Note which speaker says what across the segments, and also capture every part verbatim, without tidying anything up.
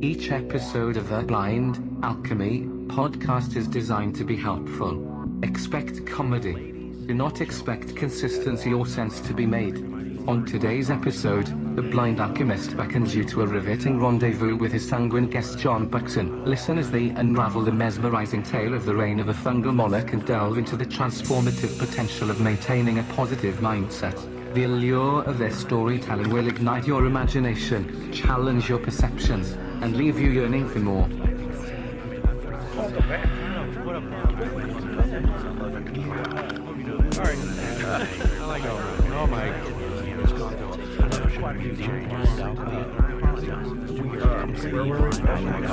Speaker 1: Each episode of the Blind Alchemy podcast is designed to be helpful. Expect comedy. Do not expect consistency or sense to be made. On today's episode, the Blind Alchemist beckons you to a riveting rendezvous with his sanguine guest John Buxton. Listen as they unravel the mesmerizing tale of the reign of a fungal monarch and delve into the transformative potential of maintaining a positive mindset. The allure of their storytelling will ignite your imagination, challenge your perceptions, and leave you yearning for more.
Speaker 2: Alright. I like it. Oh my god. Quite a few changes. Where were we?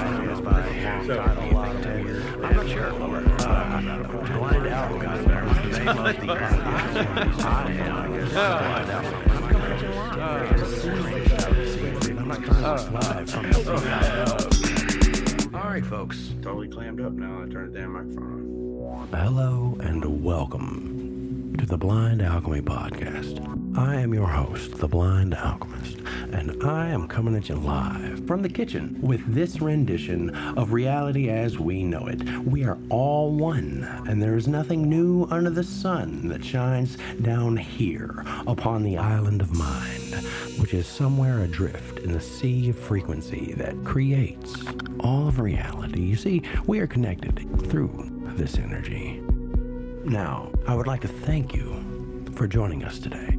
Speaker 2: I'm not sure. Blind Alchemist is the name of the I'm not trying to live. Alright, folks. Totally clammed up now. I turned the damn microphone on. Hello and welcome to the Blind Alchemy Podcast. I am your host, the Blind Alchemist, and I am coming at you live from the kitchen with this rendition of reality as we know it. We are all one, and there is nothing new under the sun that shines down here upon the island of mind, which is somewhere adrift in the sea of frequency that creates all of reality. You see, we are connected through this energy. Now, I would like to thank you for joining us today.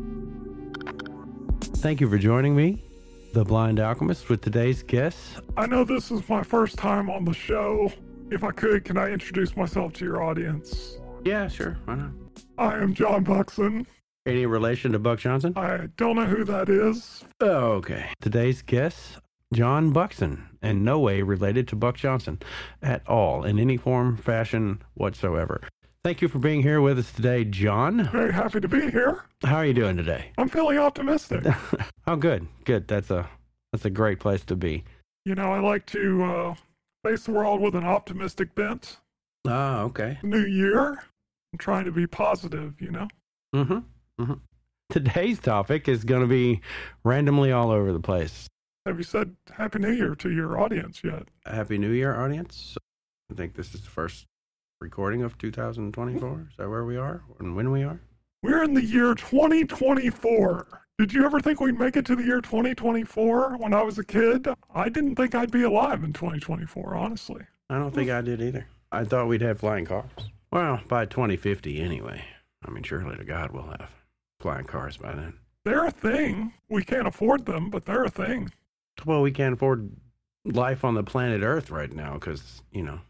Speaker 2: Thank you for joining me, the Blind Alchemist, with today's guest.
Speaker 3: I know this is my first time on the show. If I could, can I introduce myself to your audience?
Speaker 2: Yeah, sure. Why not?
Speaker 3: I am John Buxton.
Speaker 2: Any relation to Buck Johnson?
Speaker 3: I don't know who that is.
Speaker 2: Oh, okay. Today's guest, John Buxton, and no way related to Buck Johnson at all, in any form, fashion, whatsoever. Thank you for being here with us today, John.
Speaker 3: Very happy to be here.
Speaker 2: How are you doing today?
Speaker 3: I'm feeling optimistic.
Speaker 2: Oh, good, good. That's a that's a great place to be.
Speaker 3: You know, I like to uh, face the world with an optimistic bent.
Speaker 2: Oh, okay.
Speaker 3: New year. I'm trying to be positive, you know?
Speaker 2: Mm-hmm. Mm-hmm. Today's topic is going to be randomly all over the place.
Speaker 3: Have you said Happy New Year to your audience yet?
Speaker 2: Happy New Year, audience. I think this is the first recording of two thousand twenty-four. Is that where we are and when we are?
Speaker 3: We're in the year twenty twenty-four. Did you ever think we'd make it to the year twenty twenty-four? When I was a kid, I didn't think I'd be alive in twenty twenty-four, honestly.
Speaker 2: I don't think I did either. I thought we'd have flying cars. Well, by twenty fifty anyway. I mean, surely to God we'll have flying cars by then.
Speaker 3: They're a thing. We can't afford them, but they're a thing.
Speaker 2: Well, we can't afford life on the planet Earth right now because, you know,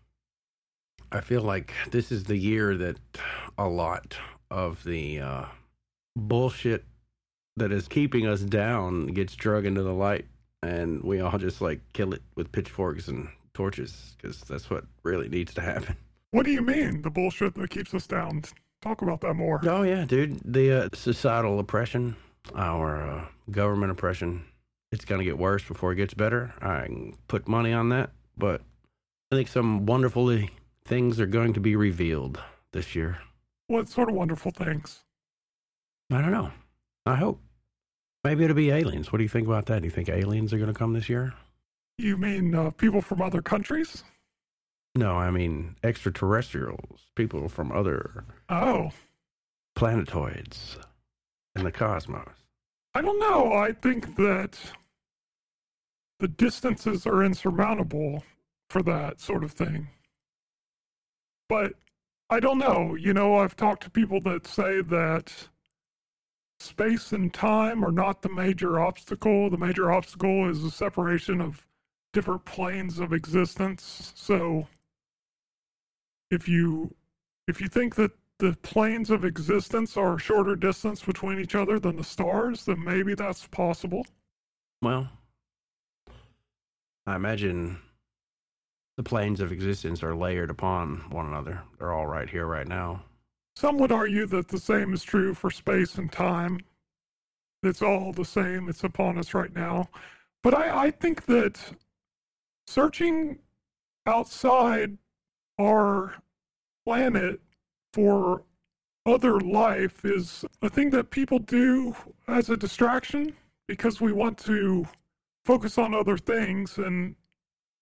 Speaker 2: I feel like this is the year that a lot of the uh, bullshit that is keeping us down gets drug into the light, and we all just like kill it with pitchforks and torches because that's what really needs to happen.
Speaker 3: What do you mean, the bullshit that keeps us down? Talk about that more.
Speaker 2: Oh yeah, dude. The uh, societal oppression, our uh, government oppression, it's going to get worse before it gets better. I can put money on that, but I think some wonderfully things are going to be revealed this year.
Speaker 3: What sort of wonderful things?
Speaker 2: I don't know. I hope. Maybe it'll be aliens. What do you think about that? Do you think aliens are going to come this year?
Speaker 3: You mean uh, people from other countries?
Speaker 2: No, I mean extraterrestrials. People from other
Speaker 3: Oh.
Speaker 2: planetoids in the cosmos.
Speaker 3: I don't know. I think that the distances are insurmountable for that sort of thing. But I don't know. You know, I've talked to people that say that space and time are not the major obstacle. The major obstacle is the separation of different planes of existence. So if you if you think that the planes of existence are a shorter distance between each other than the stars, then maybe that's possible.
Speaker 2: Well, I imagine the planes of existence are layered upon one another. They're all right here, right now.
Speaker 3: Some would argue that the same is true for space and time. It's all the same. It's upon us right now. But I, I think that searching outside our planet for other life is a thing that people do as a distraction because we want to focus on other things. And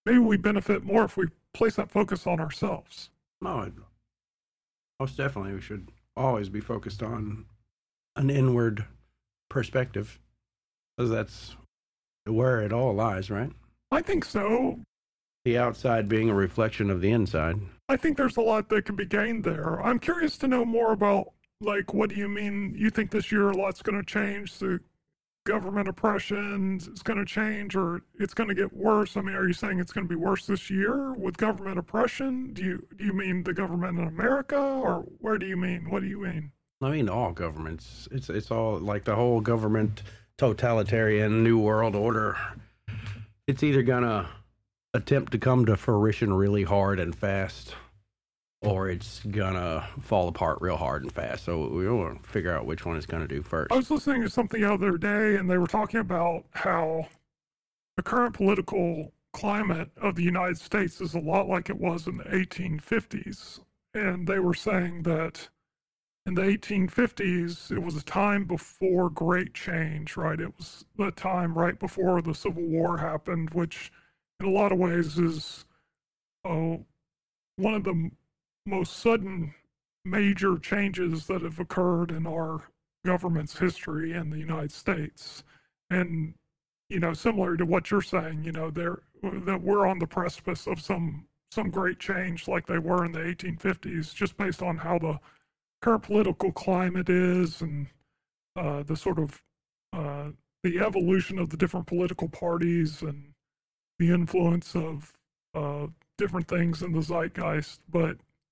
Speaker 3: maybe we benefit more if we place that focus on ourselves.
Speaker 2: No, most definitely we should always be focused on an inward perspective, because that's where it all lies, right?
Speaker 3: I think so.
Speaker 2: The outside being a reflection of the inside.
Speaker 3: I think there's a lot that can be gained there. I'm curious to know more about, like, what do you mean? You think this year a lot's going to change? The government oppression is going to change, or it's going to get worse? I mean, are you saying it's going to be worse this year with government oppression? Do you do you mean the government in America, or where do you mean? What do you mean?
Speaker 2: I mean all governments. It's it's all like the whole government totalitarian new world order. It's either gonna attempt to come to fruition really hard and fast, or it's gonna fall apart real hard and fast. So we want to figure out which one it's gonna do first.
Speaker 3: I was listening to something the other day, and they were talking about how the current political climate of the United States is a lot like it was in the eighteen fifties. And they were saying that in the eighteen fifties, it was a time before great change, right? It was the time right before the Civil War happened, which in a lot of ways is uh, one of the m- most sudden major changes that have occurred in our government's history in the United States. And, you know, similar to what you're saying, you know, there that we're on the precipice of some some great change like they were in the eighteen fifties, just based on how the current political climate is, and uh, the sort of uh, the evolution of the different political parties, and the influence of uh, different things in the zeitgeist. But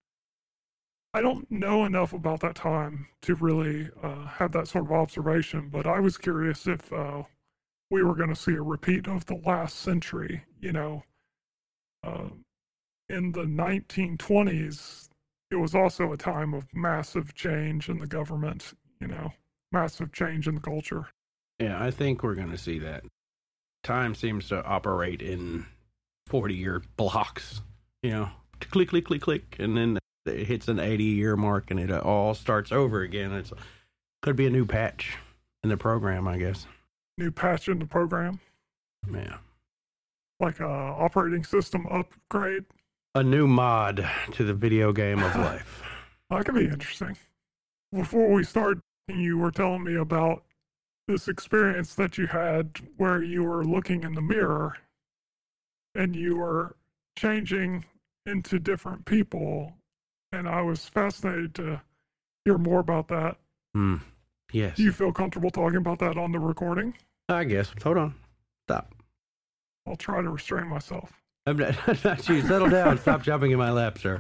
Speaker 3: I don't know enough about that time to really uh, have that sort of observation. But I was curious if uh, we were going to see a repeat of the last century. You know, uh, in the nineteen twenties, it was also a time of massive change in the government, you know, massive change in the culture.
Speaker 2: Yeah, I think we're going to see that. Time seems to operate in forty-year blocks, you know, click, click, click, click, and then it hits an eighty-year mark, and it all starts over again. It's could be a new patch in the program, I guess.
Speaker 3: New patch in the program?
Speaker 2: Yeah.
Speaker 3: Like a operating system upgrade?
Speaker 2: A new mod to the video game of life.
Speaker 3: That could be interesting. Before we start, you were telling me about this experience that you had where you were looking in the mirror and you were changing into different people. And I was fascinated to hear more about that.
Speaker 2: Hmm. Yes.
Speaker 3: Do you feel comfortable talking about that on the recording?
Speaker 2: I guess. Hold on. Stop.
Speaker 3: I'll try to restrain myself.
Speaker 2: I'm not, I'm not you. Settle down. Stop jumping in my lap, sir.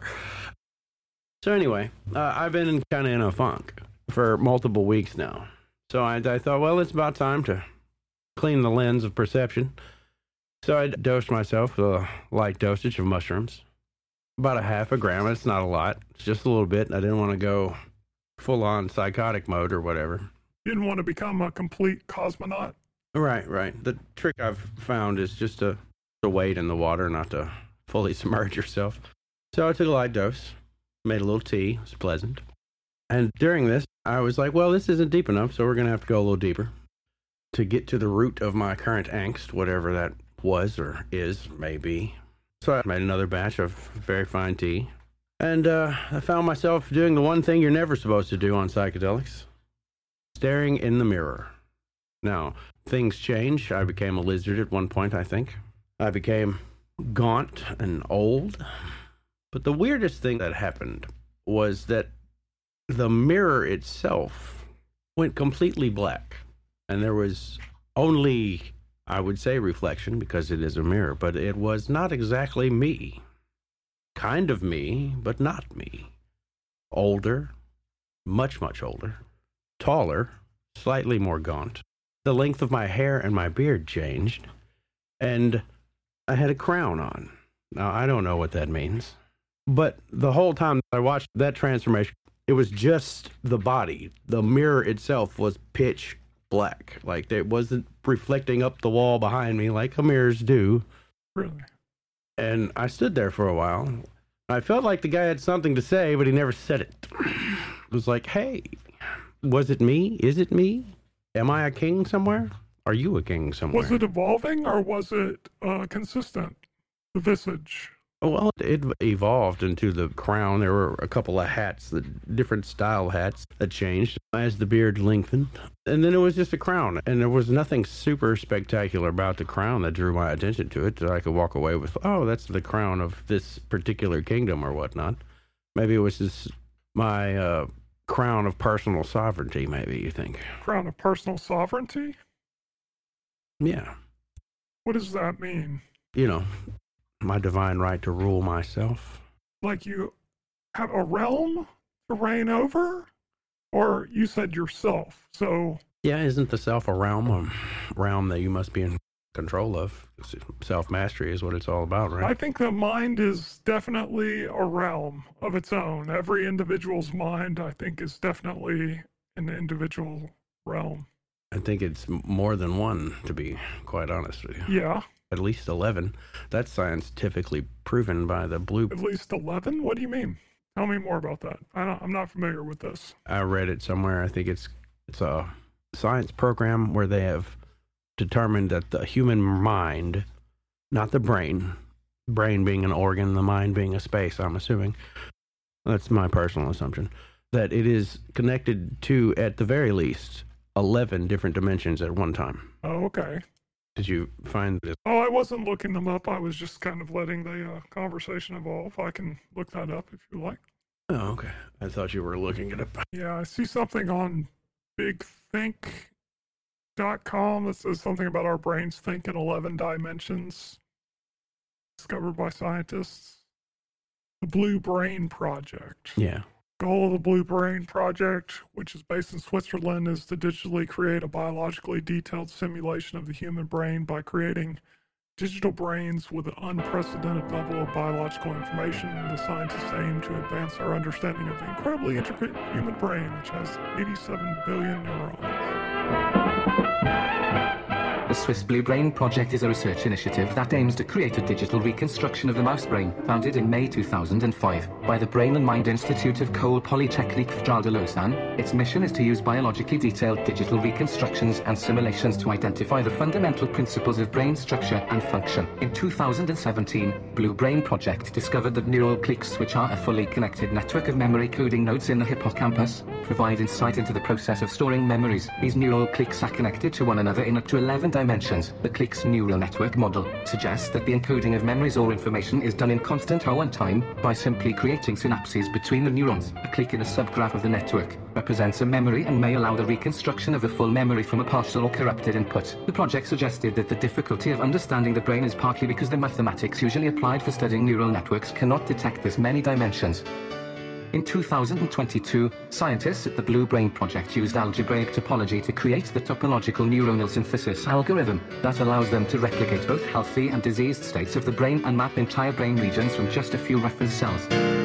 Speaker 2: So anyway, uh, I've been kind of in a funk for multiple weeks now. So I, I thought, well, it's about time to clean the lens of perception. So I dosed myself with a light dosage of mushrooms. About a half a gram. It's not a lot. It's just a little bit. I didn't want to go full-on psychotic mode or whatever.
Speaker 3: You didn't want to become a complete cosmonaut?
Speaker 2: Right, right. The trick I've found is just to, to wade in the water, not to fully submerge yourself. So I took a light dose, made a little tea. It was pleasant. And during this, I was like, well, this isn't deep enough, so we're going to have to go a little deeper to get to the root of my current angst, whatever that was or is, maybe. So I made another batch of very fine tea. And uh, I found myself doing the one thing you're never supposed to do on psychedelics. Staring in the mirror. Now, things change. I became a lizard at one point, I think. I became gaunt and old. But the weirdest thing that happened was that the mirror itself went completely black. And there was only, I would say, reflection, because it is a mirror, but it was not exactly me. Kind of me, but not me. Older, much, much older. Taller, slightly more gaunt. The length of my hair and my beard changed, and I had a crown on. Now, I don't know what that means, but the whole time I watched that transformation, it was just the body. The mirror itself was pitch black. Like, it wasn't reflecting up the wall behind me like mirrors do.
Speaker 3: Really?
Speaker 2: And I stood there for a while. I felt like the guy had something to say, but he never said it. It was like, hey, was it me? Is it me? Am I a king somewhere? Are you a king somewhere?
Speaker 3: Was it evolving, or was it uh, consistent? the visage.
Speaker 2: Well, it evolved into the crown. There were a couple of hats, the different style hats that changed as the beard lengthened. And then it was just a crown. And there was nothing super spectacular about the crown that drew my attention to it. So I could walk away with, oh, that's the crown of this particular kingdom or whatnot. Maybe it was just my uh, crown of personal sovereignty, maybe, you think.
Speaker 3: Crown of personal sovereignty?
Speaker 2: Yeah.
Speaker 3: What does that mean?
Speaker 2: You know, my divine right to rule myself.
Speaker 3: Like you have a realm to reign over? Or you said yourself, so...
Speaker 2: Yeah, isn't the self a realm, a realm that you must be in control of? Self-mastery is what it's all about, right?
Speaker 3: I think the mind is definitely a realm of its own. Every individual's mind, I think, is definitely an individual realm.
Speaker 2: I think it's more than one, to be quite honest with you.
Speaker 3: Yeah.
Speaker 2: At least eleven. That's scientifically proven by the blue...
Speaker 3: At least eleven? What do you mean? Tell me more about that. I don't, I'm not familiar with this.
Speaker 2: I read it somewhere. I think it's it's a science program where they have determined that the human mind, not the brain, brain being an organ, the mind being a space, I'm assuming. That's my personal assumption. That it is connected to, at the very least, eleven different dimensions at one time.
Speaker 3: Oh, okay.
Speaker 2: Did you find this?
Speaker 3: Oh, I wasn't looking them up. I was just kind of letting the uh, conversation evolve. I can look that up if you like.
Speaker 2: Oh, okay. I thought you were looking it up.
Speaker 3: Yeah, I see something on big think dot com that says something about our brains think in eleven dimensions, discovered by scientists. The Blue Brain Project.
Speaker 2: Yeah.
Speaker 3: Goal of the Blue Brain Project, which is based in Switzerland, is to digitally create a biologically detailed simulation of the human brain by creating digital brains with an unprecedented level of biological information. The scientists aim to advance our understanding of the incredibly intricate human brain, which has eighty-seven billion neurons.
Speaker 1: The Swiss Blue Brain Project is a research initiative that aims to create a digital reconstruction of the mouse brain, founded in May two thousand five by the Brain and Mind Institute of École Polytechnique Fédérale de Lausanne. Its mission is to use biologically detailed digital reconstructions and simulations to identify the fundamental principles of brain structure and function. In two thousand seventeen, Blue Brain Project discovered that neural cliques, which are a fully connected network of memory coding nodes in the hippocampus, provide insight into the process of storing memories. These neural cliques are connected to one another in up to eleven dimensions. The clique's neural network model suggests that the encoding of memories or information is done in constant O time by simply creating synapses between the neurons. A clique in a subgraph of the network represents a memory and may allow the reconstruction of a full memory from a partial or corrupted input. The project suggested that the difficulty of understanding the brain is partly because the mathematics usually applied for studying neural networks cannot detect this many dimensions. In two thousand twenty-two, scientists at the Blue Brain Project used algebraic topology to create the topological neuronal synthesis algorithm that allows them to replicate both healthy and diseased states of the brain and map entire brain regions from just a few reference cells.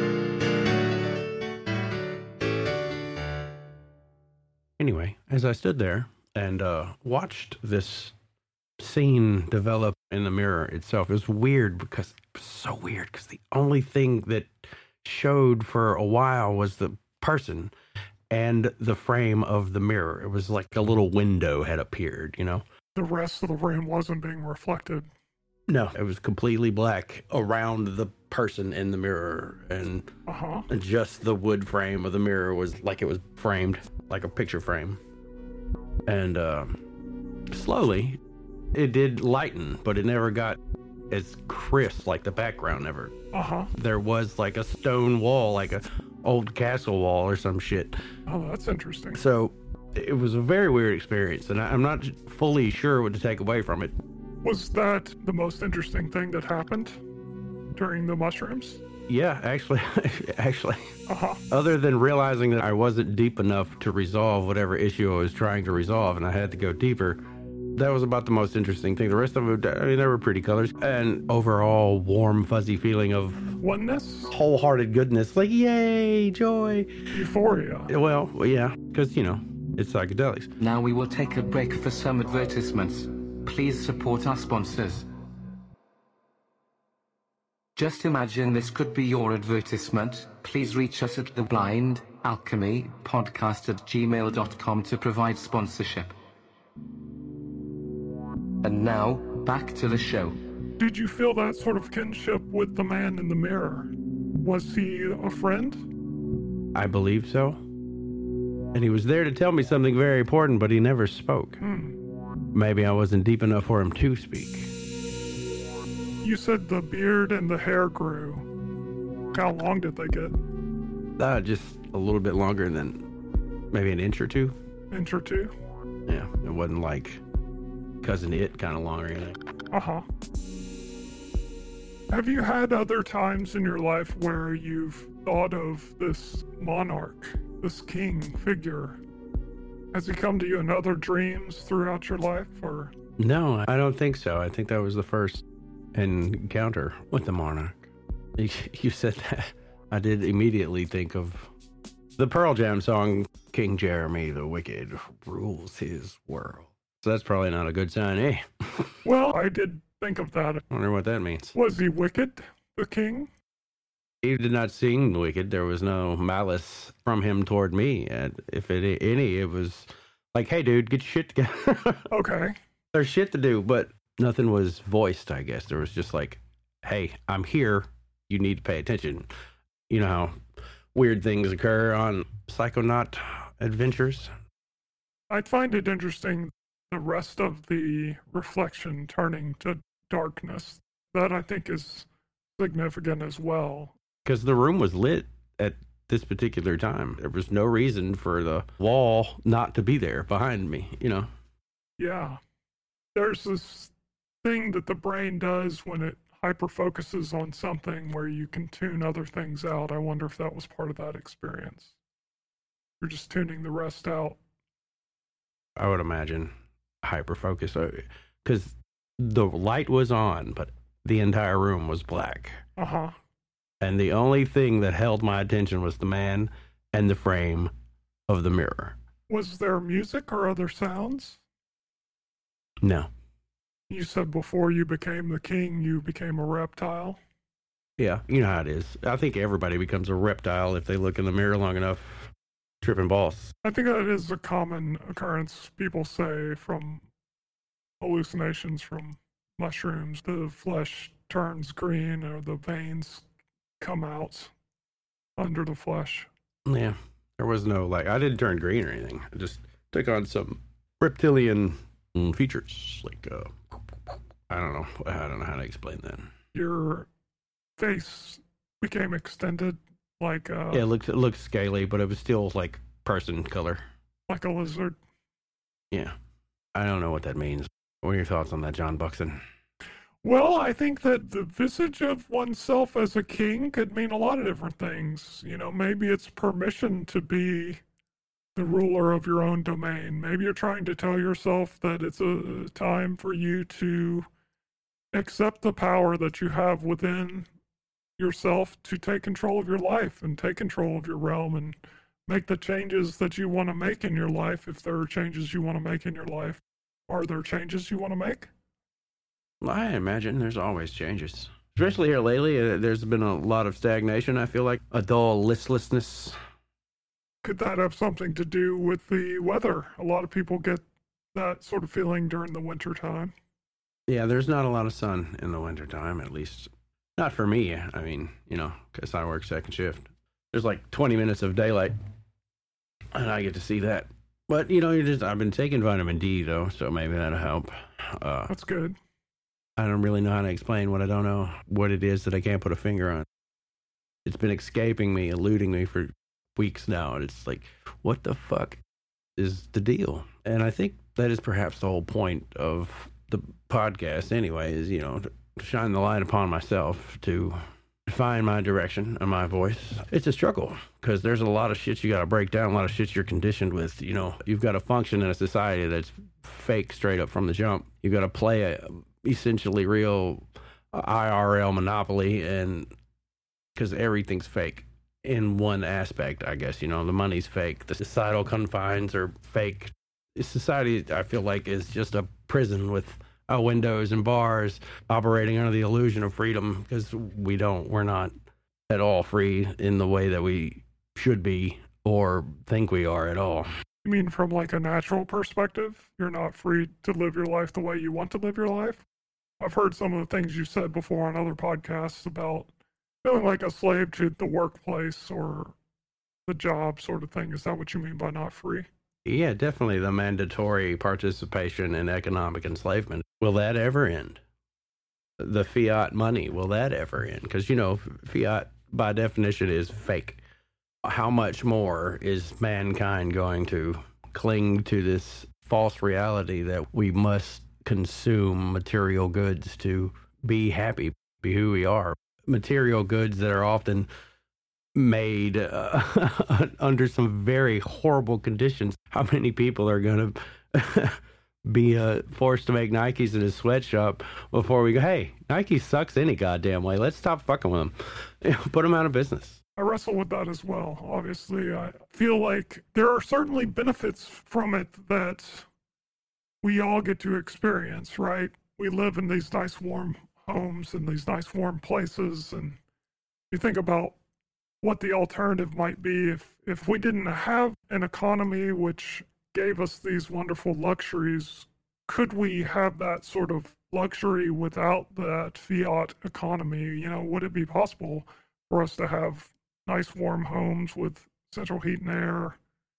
Speaker 2: Anyway, as I stood there and uh, watched this scene develop in the mirror itself, it was weird because, it was so weird because the only thing that showed for a while was the person and the frame of the mirror. It was like a little window had appeared, you know?
Speaker 3: The rest of the room wasn't being reflected.
Speaker 2: No, it was completely black around the person in the mirror, and
Speaker 3: uh-huh.
Speaker 2: just the wood frame of the mirror was like it was framed, like a picture frame. And uh, slowly, it did lighten, but it never got as crisp, like the background never.
Speaker 3: Uh-huh.
Speaker 2: There was like a stone wall, like a old castle wall or some shit.
Speaker 3: Oh, that's interesting.
Speaker 2: So it was a very weird experience, and I, I'm not fully sure what to take away from it.
Speaker 3: Was that the most interesting thing that happened during the mushrooms?
Speaker 2: Yeah, actually, actually.
Speaker 3: Uh-huh.
Speaker 2: Other than realizing that I wasn't deep enough to resolve whatever issue I was trying to resolve, and I had to go deeper, that was about the most interesting thing. The rest of it, I mean, there were pretty colors. And overall warm, fuzzy feeling of
Speaker 3: oneness,
Speaker 2: wholehearted goodness. Like, yay, joy.
Speaker 3: Euphoria.
Speaker 2: Well, yeah, because, you know, it's psychedelics.
Speaker 1: Now we will take a break for some advertisements. Please support our sponsors. Just imagine this could be your advertisement. Please reach us at the blind alchemy podcast at gmail dot com to provide sponsorship. And now, back to the show.
Speaker 3: Did you feel that sort of kinship with the man in the mirror? Was he a friend?
Speaker 2: I believe so. And he was there to tell me something very important, but he never spoke.
Speaker 3: Hmm.
Speaker 2: Maybe I wasn't deep enough for him to speak.
Speaker 3: You said the beard and the hair grew. How long did they get?
Speaker 2: Uh, just a little bit longer than maybe an inch or two.
Speaker 3: Inch or two?
Speaker 2: Yeah, it wasn't like Cousin It kind of long or anything.
Speaker 3: Uh-huh. Have you had other times in your life where you've thought of this monarch, this king figure? Has he come to you in other dreams throughout your life, or?
Speaker 2: No, I don't think so. I think that was the first encounter with the monarch. You said that. I did immediately think of the Pearl Jam song, King Jeremy the Wicked rules his world. So that's probably not a good sign, eh?
Speaker 3: Well, I did think of that.
Speaker 2: I wonder what that means.
Speaker 3: Was he wicked, the king?
Speaker 2: He did not sing wicked. There was no malice from him toward me. And if it, any, it was like, hey, dude, get your shit together.
Speaker 3: Okay.
Speaker 2: There's shit to do, but nothing was voiced, I guess. There was just like, hey, I'm here. You need to pay attention. You know how weird things occur on Psychonaut adventures?
Speaker 3: I'd find it interesting, the rest of the reflection turning to darkness. That I think is significant as well.
Speaker 2: Because the room was lit at this particular time. There was no reason for the wall not to be there behind me, you know?
Speaker 3: Yeah. There's this thing that the brain does when it hyper focuses on something where you can tune other things out. I wonder if that was part of that experience. You're just tuning the rest out.
Speaker 2: I would imagine hyper focus, because the light was on, but the entire room was black.
Speaker 3: Uh-huh.
Speaker 2: And the only thing that held my attention was the man and the frame of the mirror.
Speaker 3: Was there music or other sounds?
Speaker 2: No.
Speaker 3: You said before you became the king, you became a reptile?
Speaker 2: Yeah, you know how it is. I think everybody becomes a reptile if they look in the mirror long enough, tripping balls.
Speaker 3: I think that is a common occurrence. People say from hallucinations from mushrooms, the flesh turns green or the veins come out under the flesh.
Speaker 2: Yeah, there was no, like, I didn't turn green or anything. I just took on some reptilian features, like, uh, I don't know. I don't know how to explain that.
Speaker 3: Your face became extended like uh
Speaker 2: yeah, it looked, it looked scaly, but it was still like person color.
Speaker 3: Like a lizard.
Speaker 2: Yeah. I don't know what that means. What are your thoughts on that, John Buxton?
Speaker 3: Well, I think that the visage of oneself as a king could mean a lot of different things. You know, maybe it's permission to be the ruler of your own domain. Maybe you're trying to tell yourself that it's a time for you to accept the power that you have within yourself to take control of your life and take control of your realm and make the changes that you want to make in your life. If there are changes you want to make in your life, are there changes you want to make?
Speaker 2: Well, I imagine there's always changes. Especially here lately, uh, there's been a lot of stagnation. I feel like a dull listlessness.
Speaker 3: Could that have something to do with the weather? A lot of people get that sort of feeling during the winter time.
Speaker 2: Yeah, there's not a lot of sun in the wintertime, at least not for me. I mean, you know, because I work second shift. There's like twenty minutes of daylight, and I get to see that. But, you know, you just I've been taking vitamin D, though, so maybe that'll help. Uh,
Speaker 3: That's good.
Speaker 2: I don't really know how to explain what I don't know, what it is that I can't put a finger on. It's been escaping me, eluding me for weeks now, and it's like, what the fuck is the deal? And I think that is perhaps the whole point of the podcast anyway, is, you know, to shine the light upon myself, to find my direction and my voice. It's a struggle because there's a lot of shit you got to break down, a lot of shit you're conditioned with. You know, you've got to function in a society that's fake straight up from the jump. You've got to play a essentially real I R L Monopoly, and because everything's fake in one aspect, I guess. You know, the money's fake, the societal confines are fake. Society, I feel like, is just a prison with uh, windows and bars, operating under the illusion of freedom, because we don't, we're not at all free in the way that we should be or think we are at all.
Speaker 3: You mean from like a natural perspective? You're not free to live your life the way you want to live your life? I've heard some of the things you said before on other podcasts about feeling like a slave to the workplace or the job sort of thing. Is that what you mean by not free?
Speaker 2: Yeah, definitely the mandatory participation in economic enslavement. Will that ever end? The fiat money, will that ever end? Because, you know, fiat by definition is fake. How much more is mankind going to cling to this false reality that we must consume material goods to be happy, be who we are? Material goods that are often made uh, under some very horrible conditions. How many people are going to be uh, forced to make Nikes in a sweatshop before we go, hey, Nike sucks any goddamn way. Let's stop fucking with them. You know, put them out of business.
Speaker 3: I wrestle with that as well. Obviously, I feel like there are certainly benefits from it that we all get to experience, right? We live in these nice warm homes and these nice warm places, and you think about what the alternative might be if, if we didn't have an economy which gave us these wonderful luxuries. Could we have that sort of luxury without that fiat economy? You know, would it be possible for us to have nice warm homes with central heat and air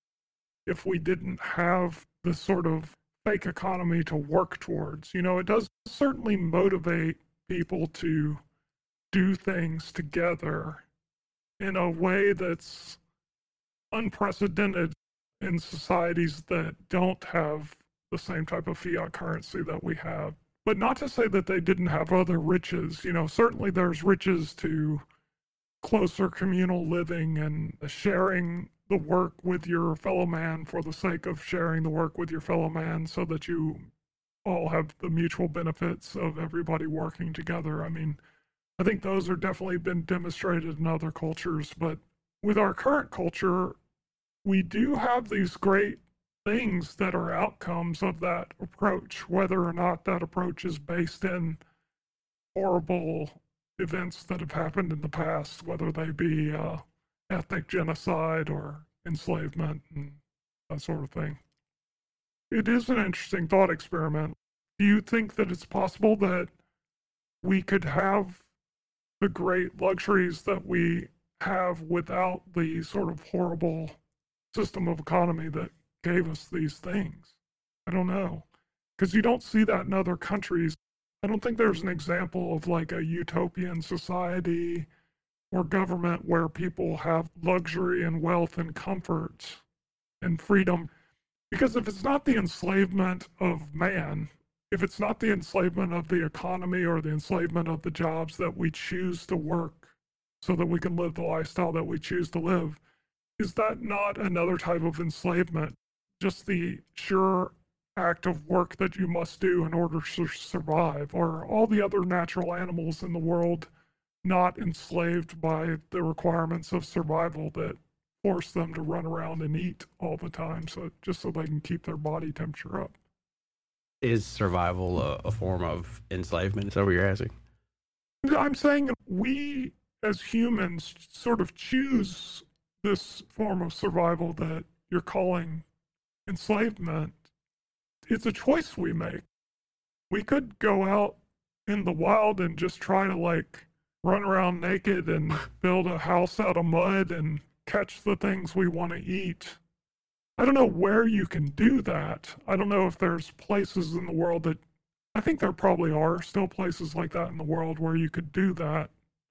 Speaker 3: if we didn't have this sort of fake economy to work towards? You know, it does certainly motivate people to do things together in a way that's unprecedented in societies that don't have the same type of fiat currency that we have. But not to say that they didn't have other riches. You know, certainly there's riches to closer communal living and sharing the work with your fellow man for the sake of sharing the work with your fellow man so that you all have the mutual benefits of everybody working together. I mean, I think those are definitely been demonstrated in other cultures, but with our current culture, we do have these great things that are outcomes of that approach, whether or not that approach is based in horrible events that have happened in the past, whether they be uh, ethnic genocide or enslavement and that sort of thing. It is an interesting thought experiment. Do you think that it's possible that we could have the great luxuries that we have without the sort of horrible system of economy that gave us these things? I don't know. Because you don't see that in other countries. I don't think there's an example of like a utopian society or government where people have luxury and wealth and comfort and freedom. Because if it's not the enslavement of man, if it's not the enslavement of the economy or the enslavement of the jobs that we choose to work so that we can live the lifestyle that we choose to live, is that not another type of enslavement? Just the sure act of work that you must do in order to survive? Or all the other natural animals in the world not enslaved by the requirements of survival that force them to run around and eat all the time, so just so they can keep their body temperature up?
Speaker 2: Is survival a, a form of enslavement? Is that what you're asking?
Speaker 3: I'm saying we as humans sort of choose this form of survival that you're calling enslavement. It's a choice we make. We could go out in the wild and just try to like run around naked and build a house out of mud and catch the things we want to eat. I don't know where you can do that. I don't know if there's places in the world that, I think there probably are still places like that in the world where you could do that.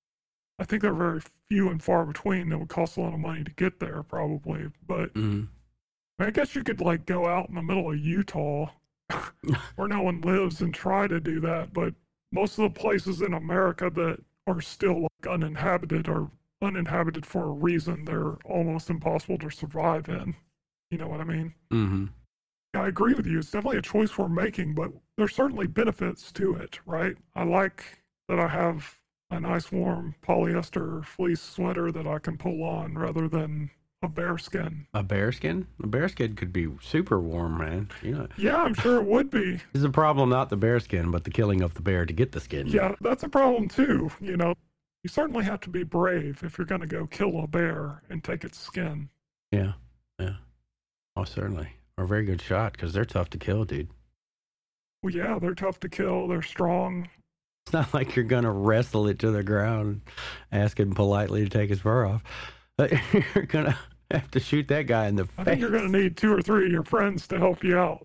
Speaker 3: I think they're very few and far between. It would cost a lot of money to get there probably, but mm-hmm. I guess you could like go out in the middle of Utah where no one lives and try to do that. But most of the places in America that are still like uninhabited are uninhabited for a reason. They're almost impossible to survive in. You know what I mean?
Speaker 2: Mm-hmm.
Speaker 3: I agree with you. It's definitely a choice we're making, but there's certainly benefits to it, right? I like that I have a nice warm polyester fleece sweater that I can pull on rather than a bearskin.
Speaker 2: A bearskin? A bearskin could be super warm, man. You know.
Speaker 3: Yeah, I'm sure it would be.
Speaker 2: It's a problem, not the bearskin, but the killing of the bear to get the skin.
Speaker 3: Yeah, that's a problem too. You know, you certainly have to be brave if you're going to go kill a bear and take its skin.
Speaker 2: Yeah, yeah. Oh, certainly. Or a very good shot, because they're tough to kill, dude.
Speaker 3: Well, yeah, they're tough to kill. They're strong.
Speaker 2: It's not like you're going to wrestle it to the ground, ask him politely to take his fur off. But you're going to have to shoot that guy in the face.
Speaker 3: I think you're going to need two or three of your friends to help you out.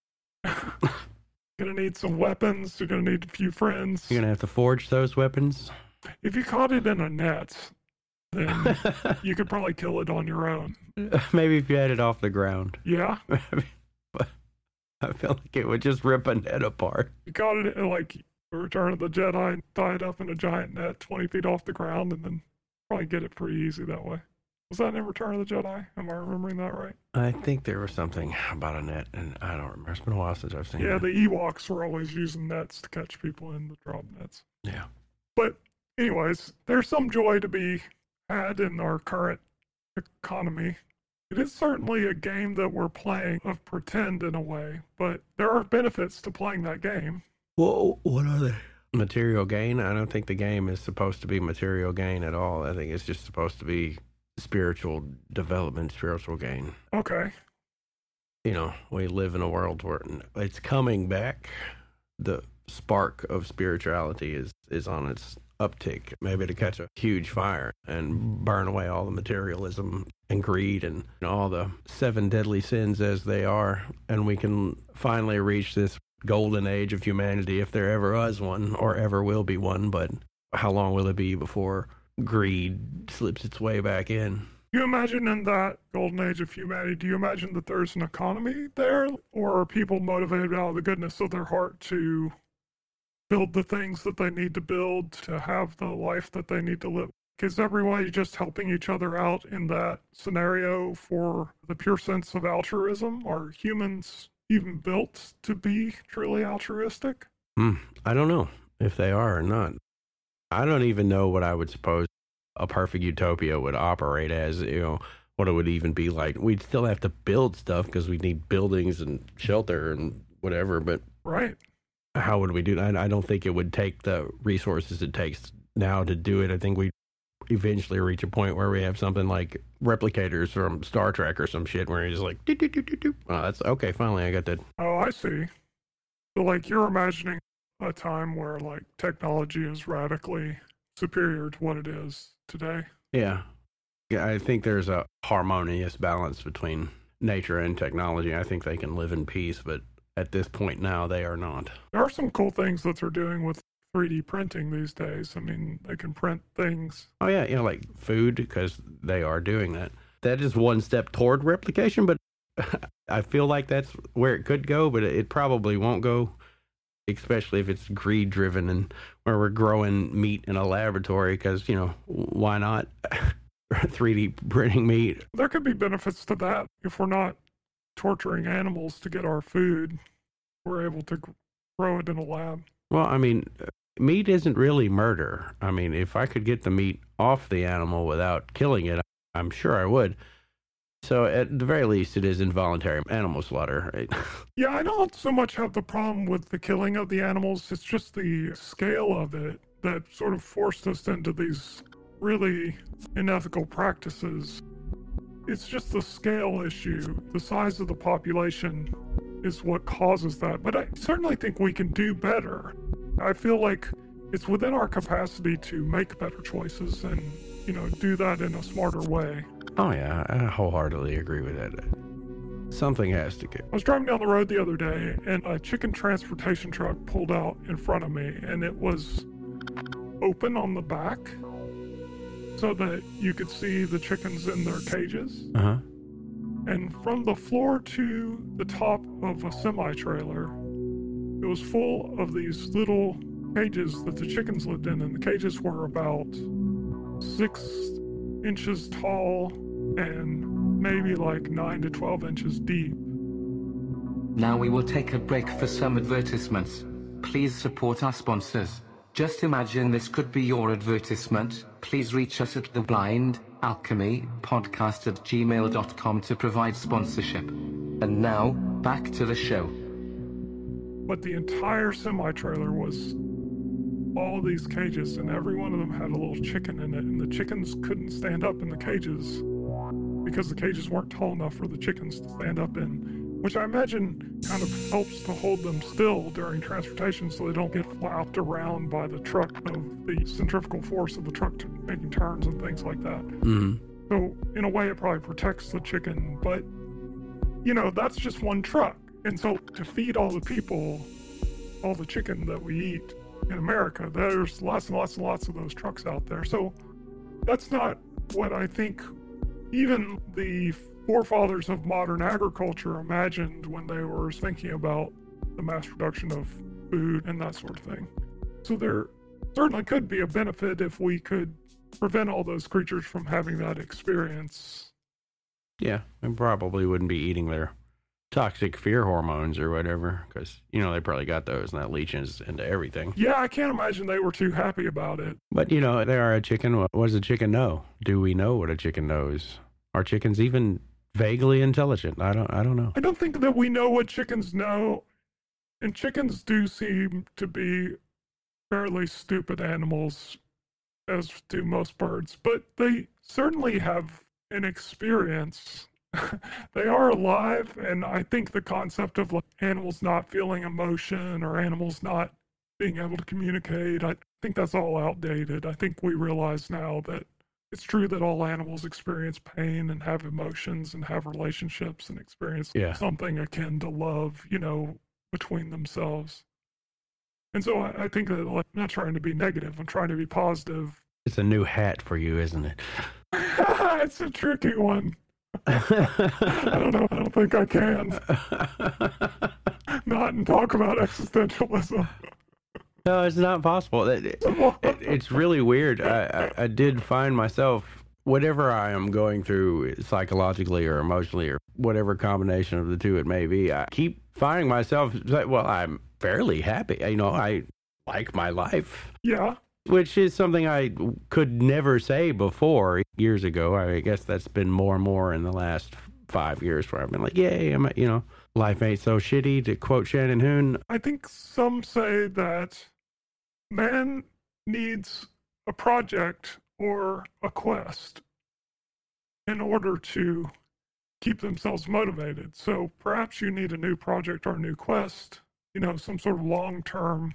Speaker 3: You're going to need some weapons. You're going to need a few friends.
Speaker 2: You're going to have to forge those weapons.
Speaker 3: If you caught it in a net, then you could probably kill it on your own.
Speaker 2: Maybe if you had it off the ground.
Speaker 3: Yeah.
Speaker 2: But I feel like it would just rip a net apart.
Speaker 3: You caught it in, like, Return of the Jedi and tied up in a giant net twenty feet off the ground, and then probably get it pretty easy that way. Was that in Return of the Jedi? Am I remembering that right?
Speaker 2: I think there was something about a net, and I don't remember. It's been a while since I've seen it.
Speaker 3: Yeah, that. The Ewoks were always using nets to catch people in the drop nets.
Speaker 2: Yeah.
Speaker 3: But anyways, there's some joy to be had in our current economy. It is certainly a game that we're playing of pretend in a way, but there are benefits to playing that game.
Speaker 2: Well, what are they? Material gain? I don't think the game is supposed to be material gain at all. I think it's just supposed to be spiritual development, spiritual gain.
Speaker 3: Okay.
Speaker 2: You know, we live in a world where it's coming back. The spark of spirituality is, is on its uptick, maybe to catch a huge fire and burn away all the materialism and greed and you know, all the seven deadly sins as they are. And we can finally reach this golden age of humanity, if there ever was one or ever will be one. But how long will it be before greed slips its way back in?
Speaker 3: You imagine in that golden age of humanity, do you imagine that there's an economy there? Or are people motivated out of the goodness of their heart to build the things that they need to build, to have the life that they need to live? Is everybody just helping each other out in that scenario for the pure sense of altruism? Are humans even built to be truly altruistic?
Speaker 2: Hmm. I don't know if they are or not. I don't even know what I would suppose a perfect utopia would operate as, you know, what it would even be like. We'd still have to build stuff because we need buildings and shelter and whatever, but
Speaker 3: right.
Speaker 2: How would we do that? I don't think it would take the resources it takes now to do it. I think we eventually reach a point where we have something like replicators from Star Trek or some shit where he's like, doo, doo, doo, doo, doo. Oh, that's okay. Finally, I got that.
Speaker 3: Oh, I see. So, like, you're imagining a time where, like, technology is radically superior to what it is today.
Speaker 2: Yeah. Yeah, I think there's a harmonious balance between nature and technology. I think they can live in peace, but at this point now, they are not.
Speaker 3: There are some cool things that they're doing with three D printing these days. I mean, they can print things.
Speaker 2: Oh, yeah, you know, like food, because they are doing that. That is one step toward replication, but I feel like that's where it could go, but it probably won't go, especially if it's greed-driven and where we're growing meat in a laboratory, because, you know, why not three D printing meat?
Speaker 3: There could be benefits to that. If we're not torturing animals to get our food, we're able to grow it in a lab.
Speaker 2: Well, I mean, meat isn't really murder. I mean, if I could get the meat off the animal without killing it, I'm sure I would. So at the very least, it is involuntary animal slaughter, right?
Speaker 3: Yeah, I don't so much have the problem with the killing of the animals. It's just the scale of it that sort of forced us into these really unethical practices. It's just the scale issue. The size of the population is what causes that. But I certainly think we can do better. I feel like it's within our capacity to make better choices and, you know, do that in a smarter way.
Speaker 2: Oh, yeah, I wholeheartedly agree with that. Something has to get.
Speaker 3: I was driving down the road the other day, and a chicken transportation truck pulled out in front of me, and it was open on the back so that you could see the chickens in their cages.
Speaker 2: Uh-huh.
Speaker 3: And from the floor to the top of a semi-trailer, it was full of these little cages that the chickens lived in, and the cages were about six inches tall and maybe like nine to twelve inches deep.
Speaker 1: Now we will take a break for some advertisements. Please support our sponsors. Just imagine this could be your advertisement. Please reach us at the blind alchemy podcast at gmail dot com to provide sponsorship. And now, back to the show.
Speaker 3: But the entire semi-trailer was all these cages, and every one of them had a little chicken in it, and the chickens couldn't stand up in the cages because the cages weren't tall enough for the chickens to stand up in. which I imagine kind of helps to hold them still during transportation so they don't get flapped around by the truck of the centrifugal force of the truck t- making turns and things like that.
Speaker 2: Mm-hmm.
Speaker 3: So in a way, it probably protects the chicken, but you know, that's just one truck. And so to feed all the people, all the chicken that we eat in America, there's lots and lots and lots of those trucks out there. So that's not what I think even the forefathers of modern agriculture imagined when they were thinking about the mass production of food and that sort of thing. So there certainly could be a benefit if we could prevent all those creatures from having that experience.
Speaker 2: Yeah, and probably wouldn't be eating their toxic fear hormones or whatever, because, you know, they probably got those and that leaches into everything.
Speaker 3: Yeah, I can't imagine they were too happy about it.
Speaker 2: But, you know, they are a chicken. What does a chicken know? Do we know what a chicken knows? Are chickens even vaguely intelligent? I don't I don't know.
Speaker 3: I don't think that we know what chickens know, and chickens do seem to be fairly stupid animals, as do most birds, but they certainly have an experience. They are alive, and I think the concept of like animals not feeling emotion or animals not being able to communicate, I think that's all outdated. I think we realize now that it's true that all animals experience pain and have emotions and have relationships and experience
Speaker 2: yeah.
Speaker 3: something akin to love, you know, between themselves. And so I, I think that, like, I'm not trying to be negative, I'm trying to be positive.
Speaker 2: It's a new hat for you, isn't it?
Speaker 3: It's a tricky one. I don't know. I don't think I can. Not and talk about existentialism.
Speaker 2: No, it's not possible. It, it, it, it's really weird. I, I, I did find myself, whatever I am going through psychologically or emotionally or whatever combination of the two it may be, I keep finding myself, well, I'm fairly happy. You know, I like my life.
Speaker 3: Yeah.
Speaker 2: Which is something I could never say before years ago. I guess that's been more and more in the last five years where I've been like, yay, I'm, you know, life ain't so shitty, to quote Shannon Hoon.
Speaker 3: I think some say that man needs a project or a quest in order to keep themselves motivated. So perhaps you need a new project or a new quest, you know, some sort of long-term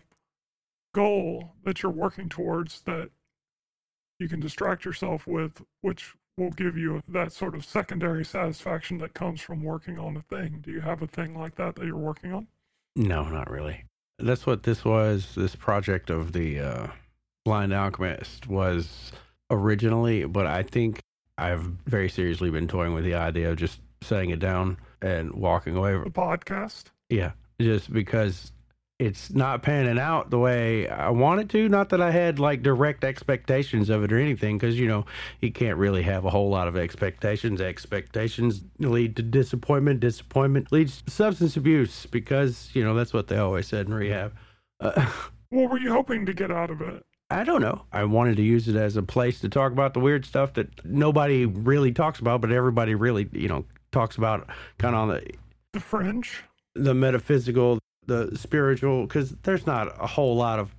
Speaker 3: goal that you're working towards that you can distract yourself with, which will give you that sort of secondary satisfaction that comes from working on a thing. Do you have a thing like that that you're working on?
Speaker 2: No, not really. That's what this was. This project of the uh, Blind Alchemist was originally, but I think I've very seriously been toying with the idea of just setting it down and walking away.
Speaker 3: The podcast?
Speaker 2: Yeah, just because it's not panning out the way I want it to. Not that I had like direct expectations of it or anything, because, you know, you can't really have a whole lot of expectations. Expectations lead to disappointment. Disappointment leads to substance abuse, because, you know, that's what they always said in rehab. Uh,
Speaker 3: what were you hoping to get out of it?
Speaker 2: I don't know. I wanted to use it as a place to talk about the weird stuff that nobody really talks about, but everybody really, you know, talks about kind of on the...
Speaker 3: The fringe?
Speaker 2: The metaphysical, the spiritual, because there's not a whole lot of...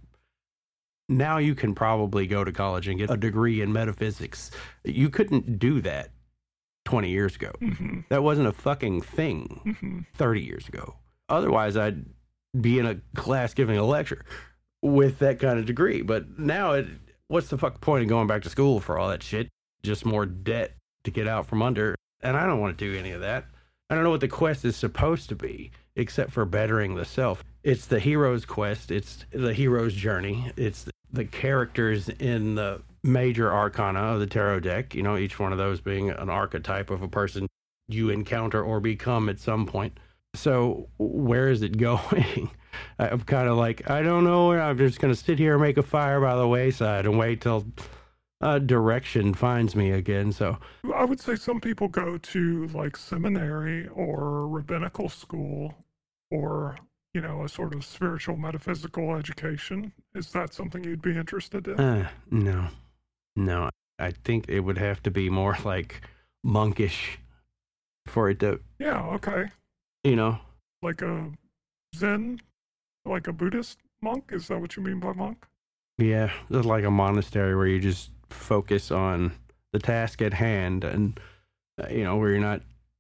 Speaker 2: Now you can probably go to college and get a degree in metaphysics. You couldn't do that twenty years ago.
Speaker 3: Mm-hmm.
Speaker 2: That wasn't a fucking thing
Speaker 3: mm-hmm.
Speaker 2: thirty years ago. Otherwise, I'd be in a class giving a lecture with that kind of degree. But now, it, what's the fuck point of going back to school for all that shit? Just more debt to get out from under. And I don't want to do any of that. I don't know what the quest is supposed to be, except for bettering the self. It's the hero's quest. It's the hero's journey. It's the characters in the major arcana of the tarot deck, you know, each one of those being an archetype of a person you encounter or become at some point. So where is it going? I'm kind of like, I don't know. I'm just going to sit here and make a fire by the wayside and wait till uh, direction finds me again. So
Speaker 3: I would say some people go to like seminary or rabbinical school or, you know, a sort of spiritual metaphysical education. Is that something you'd be interested in?
Speaker 2: Uh, no, no. I think it would have to be more like monkish for it to.
Speaker 3: Yeah. Okay.
Speaker 2: You know,
Speaker 3: like a Zen, like a Buddhist monk? Is that what you mean by monk?
Speaker 2: Yeah, it's like a monastery where you just focus on the task at hand, and uh, you know, where you're not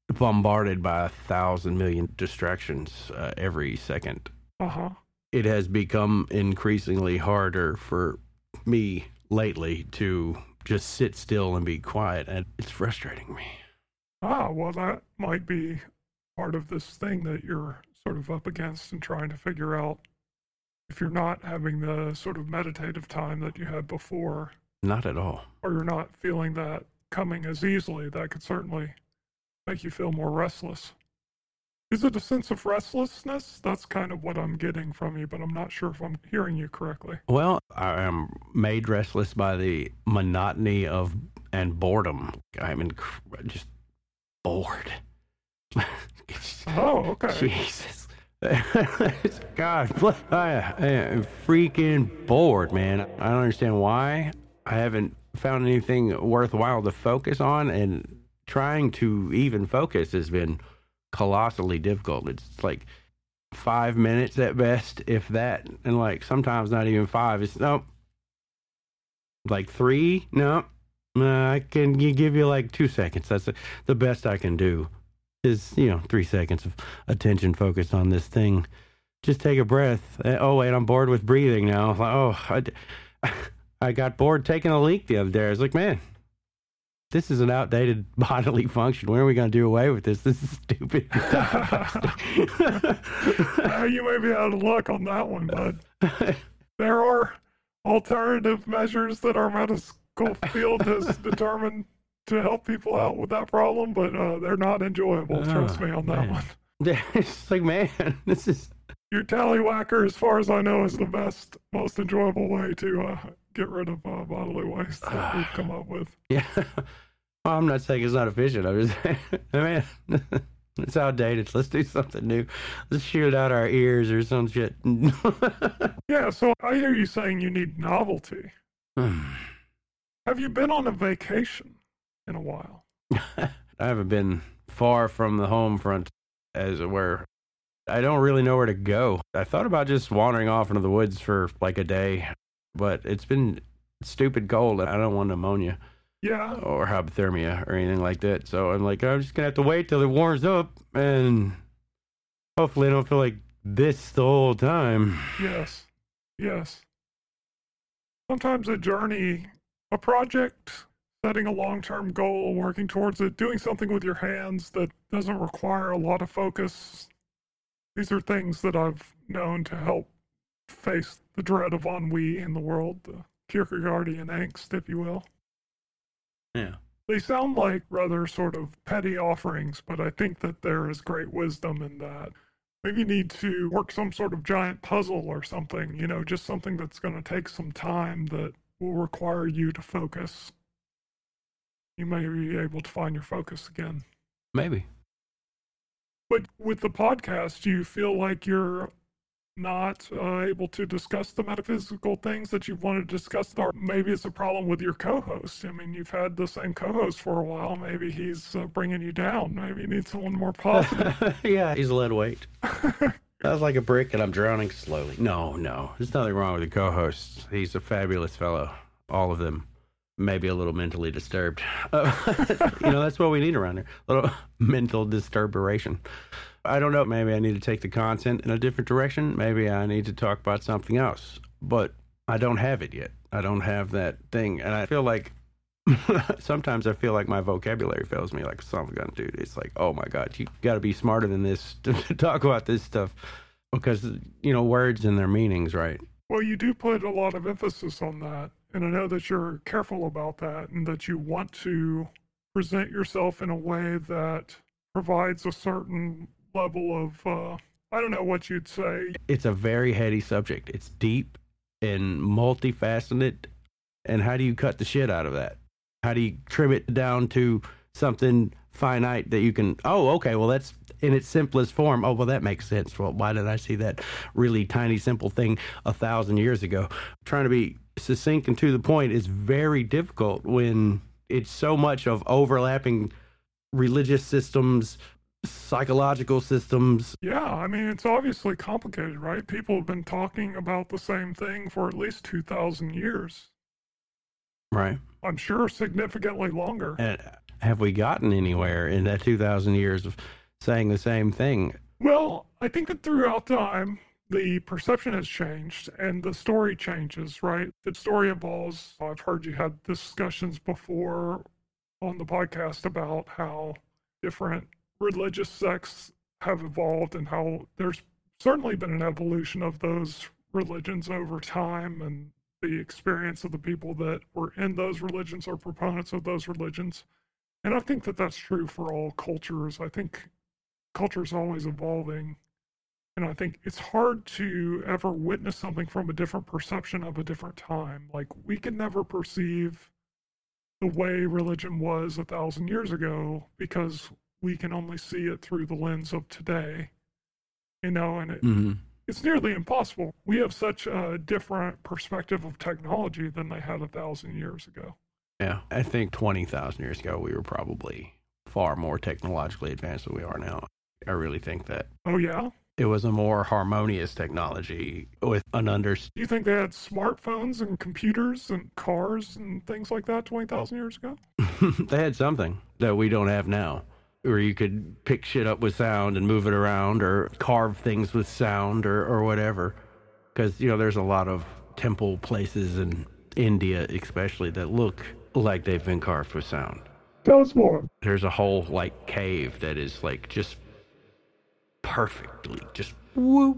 Speaker 2: bombarded by a thousand million distractions uh, every second.
Speaker 3: Uh-huh.
Speaker 2: It has become increasingly harder for me lately to just sit still and be quiet, and it's frustrating me.
Speaker 3: Ah, well, that might be part of this thing that you're sort of up against and trying to figure out. If you're not having the sort of meditative time that you had before.
Speaker 2: Not at all.
Speaker 3: Or you're not feeling that coming as easily, that could certainly make you feel more restless. Is it a sense of restlessness? That's kind of what I'm getting from you, but I'm not sure if I'm hearing you correctly.
Speaker 2: Well, I am made restless by the monotony of and boredom. I'm inc- just bored.
Speaker 3: Oh, okay.
Speaker 2: Jesus. God, I am freaking bored, man. I don't understand why. I haven't found anything worthwhile to focus on, and trying to even focus has been colossally difficult. It's like five minutes at best, if that, and like sometimes not even five. It's no, like three. No, uh, I can give you like two seconds. That's the, the best I can do. Is, you know, three seconds of attention focused on this thing. Just take a breath. Oh, wait, I'm bored with breathing now. Like, oh, I, I got bored taking a leak the other day. I was like, man, this is an outdated bodily function. When are we going to do away with this? This is stupid.
Speaker 3: uh, you may be out of luck on that one, bud. There are alternative measures that our medical field has determined to help people out with that problem, but uh, they're not enjoyable. Oh, trust me on that man. one.
Speaker 2: Yeah, it's like, man, this is...
Speaker 3: Your tallywhacker, as far as I know, is the best, most enjoyable way to uh, get rid of uh, bodily waste that we've come up with.
Speaker 2: Yeah. Well, I'm not saying it's not efficient. I'm just saying, man, it's outdated. Let's do something new. Let's shoot out our ears or some shit.
Speaker 3: Yeah, so I hear you saying you need novelty. Have you been on a vacation in a while?
Speaker 2: I haven't been far from the home front, as it were. I don't really know where to go. I thought about just wandering off into the woods for like a day, but it's been stupid cold. I don't want pneumonia.
Speaker 3: Yeah.
Speaker 2: Or hypothermia or anything like that. So I'm like, I'm just going to have to wait till it warms up, and hopefully I don't feel like this the whole time.
Speaker 3: Yes. Yes. Sometimes a journey, a project, setting a long-term goal, working towards it, doing something with your hands that doesn't require a lot of focus. These are things that I've known to help face the dread of ennui in the world, the Kierkegaardian angst, if you will.
Speaker 2: Yeah.
Speaker 3: They sound like rather sort of petty offerings, but I think that there is great wisdom in that. Maybe you need to work some sort of giant puzzle or something, you know, just something that's going to take some time that will require you to focus. You may be able to find your focus again.
Speaker 2: Maybe.
Speaker 3: But with the podcast, do you feel like you're not uh, able to discuss the metaphysical things that you want to discuss? Or maybe it's a problem with your co-host. I mean, you've had the same co-host for a while. Maybe he's uh, bringing you down. Maybe you need someone more positive.
Speaker 2: Yeah, he's lead weight. That's like a brick and I'm drowning slowly. No, no. There's nothing wrong with the co-host. He's a fabulous fellow. All of them. Maybe a little mentally disturbed. Uh, you know, that's what we need around here. A little mental disturberation. I don't know. Maybe I need to take the content in a different direction. Maybe I need to talk about something else. But I don't have it yet. I don't have that thing. And I feel like sometimes I feel like my vocabulary fails me like a son of a gun, dude. It's like, oh my God, you got to be smarter than this to talk about this stuff. Because, you know, words and their meanings, right?
Speaker 3: Well, you do put a lot of emphasis on that. And I know that you're careful about that and that you want to present yourself in a way that provides a certain level of, uh, I don't know what you'd say.
Speaker 2: It's a very heady subject. It's deep and multifaceted. And how do you cut the shit out of that? How do you trim it down to something finite that you can, oh, okay, well, that's in its simplest form. Oh, well, that makes sense. Well, why did I see that really tiny, simple thing a thousand years ago? Trying to be succinct and to the point is very difficult when it's so much of overlapping religious systems, psychological systems.
Speaker 3: Yeah, I mean, it's obviously complicated, right? People have been talking about the same thing for at least two thousand years.
Speaker 2: Right.
Speaker 3: I'm sure significantly longer.
Speaker 2: And have we gotten anywhere in that two thousand years of saying the same thing?
Speaker 3: Well, I think that throughout time, the perception has changed and the story changes, right? The story evolves. I've heard you had discussions before on the podcast about how different religious sects have evolved and how there's certainly been an evolution of those religions over time, and the experience of the people that were in those religions or proponents of those religions. And I think that that's true for all cultures. I think culture is always evolving. And I think it's hard to ever witness something from a different perception of a different time. Like, we can never perceive the way religion was a thousand years ago because we can only see it through the lens of today. You know, and it, mm-hmm. it's nearly impossible. We have such a different perspective of technology than they had a thousand years ago.
Speaker 2: Yeah, I think twenty thousand years ago, we were probably far more technologically advanced than we are now. I really think that.
Speaker 3: Oh, yeah?
Speaker 2: It was a more harmonious technology with an under.
Speaker 3: Do you think they had smartphones and computers and cars and things like that twenty thousand years ago?
Speaker 2: They had something that we don't have now, where you could pick shit up with sound and move it around or carve things with sound or, or whatever. Because, you know, there's a lot of temple places in India especially that look like they've been carved with sound.
Speaker 3: Tell us more.
Speaker 2: There's a whole, like, cave that is, like, just perfectly, just whoop,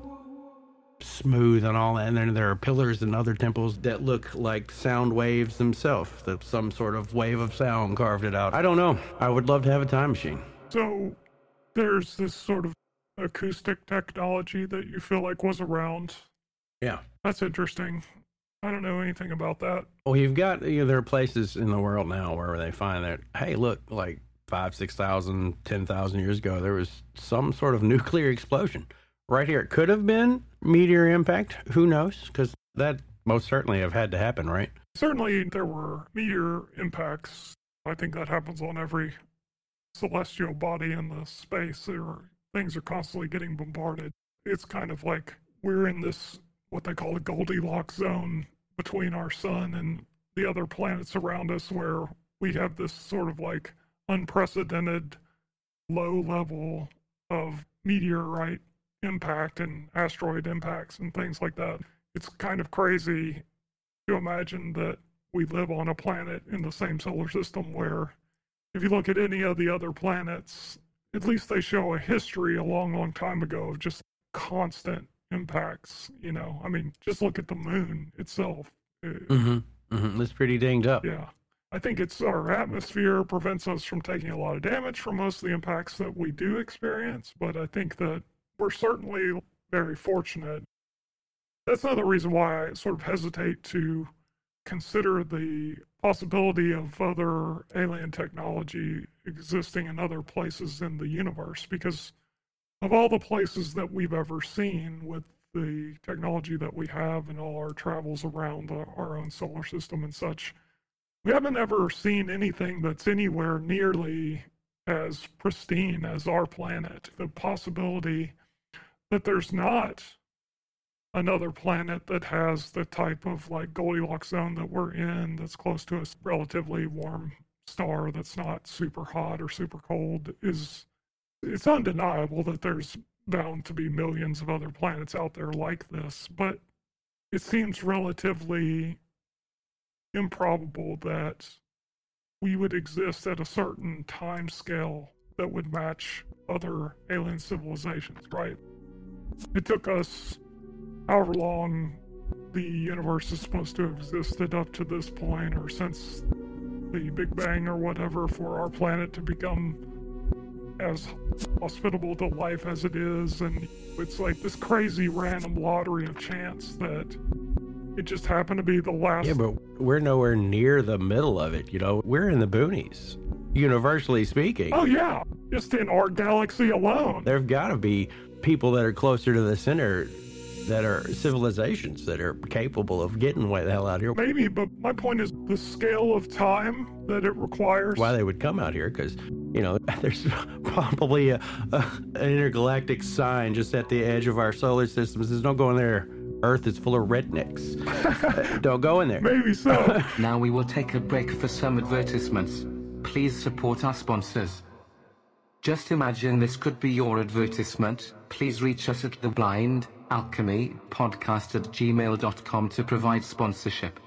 Speaker 2: smooth and all that. And then there are pillars in other temples that look like sound waves themselves, that some sort of wave of sound carved it out. I don't know. I would love to have a time machine.
Speaker 3: So there's this sort of acoustic technology that you feel like was around.
Speaker 2: Yeah.
Speaker 3: That's interesting. I don't know anything about that.
Speaker 2: Well, you've got, you know, there are places in the world now where they find that, hey, look, like five, six thousand, ten thousand years ago, there was some sort of nuclear explosion right here. It could have been meteor impact. Who knows? Because that most certainly have had to happen, right?
Speaker 3: Certainly there were meteor impacts. I think that happens on every celestial body in the space. There are, things are constantly getting bombarded. It's kind of like we're in this, what they call a Goldilocks zone between our sun and the other planets around us, where we have this sort of like unprecedented low level of meteorite impact and asteroid impacts and things like that. It's kind of crazy to imagine that we live on a planet in the same solar system where, if you look at any of the other planets, at least they show a history a long, long time ago of just constant impacts. You know, I mean, just look at the moon itself.
Speaker 2: Mm-hmm. Mm-hmm. It's pretty dinged up.
Speaker 3: Yeah. I think it's our atmosphere prevents us from taking a lot of damage from most of the impacts that we do experience, but I think that we're certainly very fortunate. That's another reason why I sort of hesitate to consider the possibility of other alien technology existing in other places in the universe, because of all the places that we've ever seen with the technology that we have and all our travels around the, our own solar system and such, we haven't ever seen anything that's anywhere nearly as pristine as our planet. The possibility that there's not another planet that has the type of like Goldilocks zone that we're in, that's close to a relatively warm star that's not super hot or super cold, is, it's undeniable that there's bound to be millions of other planets out there like this, but it seems relatively improbable that we would exist at a certain time scale that would match other alien civilizations, right? It took us however long the universe is supposed to have existed up to this point, or since the Big Bang or whatever, for our planet to become as hospitable to life as it is. And it's like this crazy random lottery of chance that it just happened to be the last.
Speaker 2: Yeah, but we're nowhere near the middle of it, you know? We're in the boonies, universally speaking.
Speaker 3: Oh, yeah. Just in our galaxy alone.
Speaker 2: There've got to be people that are closer to the center that are civilizations that are capable of getting way the hell out of here.
Speaker 3: Maybe, but my point is the scale of time that it requires.
Speaker 2: Why they would come out here, because, you know, there's probably a, a, an intergalactic sign just at the edge of our solar system that says, don't go in there. Earth is full of rednecks. Don't go in there.
Speaker 3: Maybe so.
Speaker 1: Now we will take a break for some advertisements. please support our sponsors. Just imagine this could be your advertisement. Please reach us at the blind alchemy podcast at gmail dot com to provide sponsorship.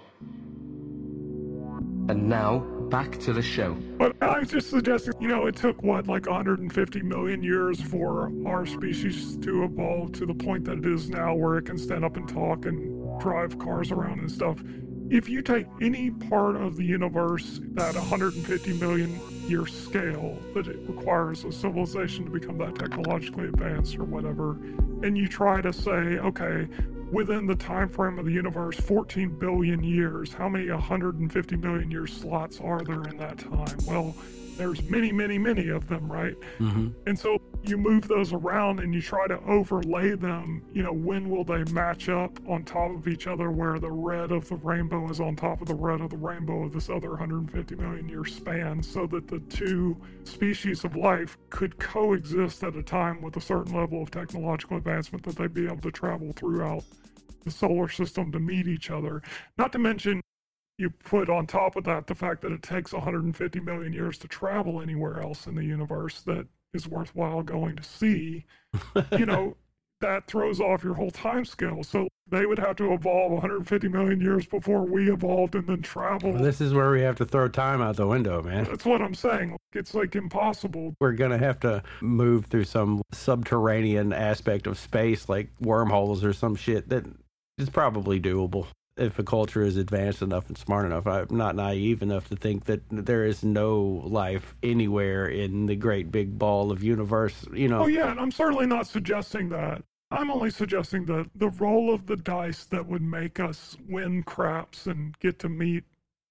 Speaker 1: And now, back to the show.
Speaker 3: But I was just suggesting, you know, it took, what, like one hundred fifty million years for our species to evolve to the point that it is now, where it can stand up and talk and drive cars around and stuff. If you take any part of the universe, that one hundred fifty million year scale that it requires a civilization to become that technologically advanced or whatever, and you try to say, okay, within the time frame of the universe, fourteen billion years, how many one hundred fifty million year slots are there in that time? Well, there's many, many, many of them, right?
Speaker 2: Mm-hmm.
Speaker 3: And so you move those around and you try to overlay them. You know, when will they match up on top of each other, where the red of the rainbow is on top of the red of the rainbow of this other one hundred fifty million year span, so that the two species of life could coexist at a time with a certain level of technological advancement that they'd be able to travel throughout the solar system to meet each other. Not to mention, you put on top of that the fact that it takes one hundred fifty million years to travel anywhere else in the universe that is worthwhile going to see. You know, that throws off your whole time scale. So they would have to evolve one hundred fifty million years before we evolved and then travel.
Speaker 2: Well, this is where we have to throw time out the window, man.
Speaker 3: That's what I'm saying. It's like impossible.
Speaker 2: We're going to have to move through some subterranean aspect of space, like wormholes or some shit that is probably doable. If a culture is advanced enough and smart enough. I'm not naive enough to think that there is no life anywhere in the great big ball of universe, you know.
Speaker 3: Oh yeah, and I'm certainly not suggesting that. I'm only suggesting that the roll of the dice that would make us win craps and get to meet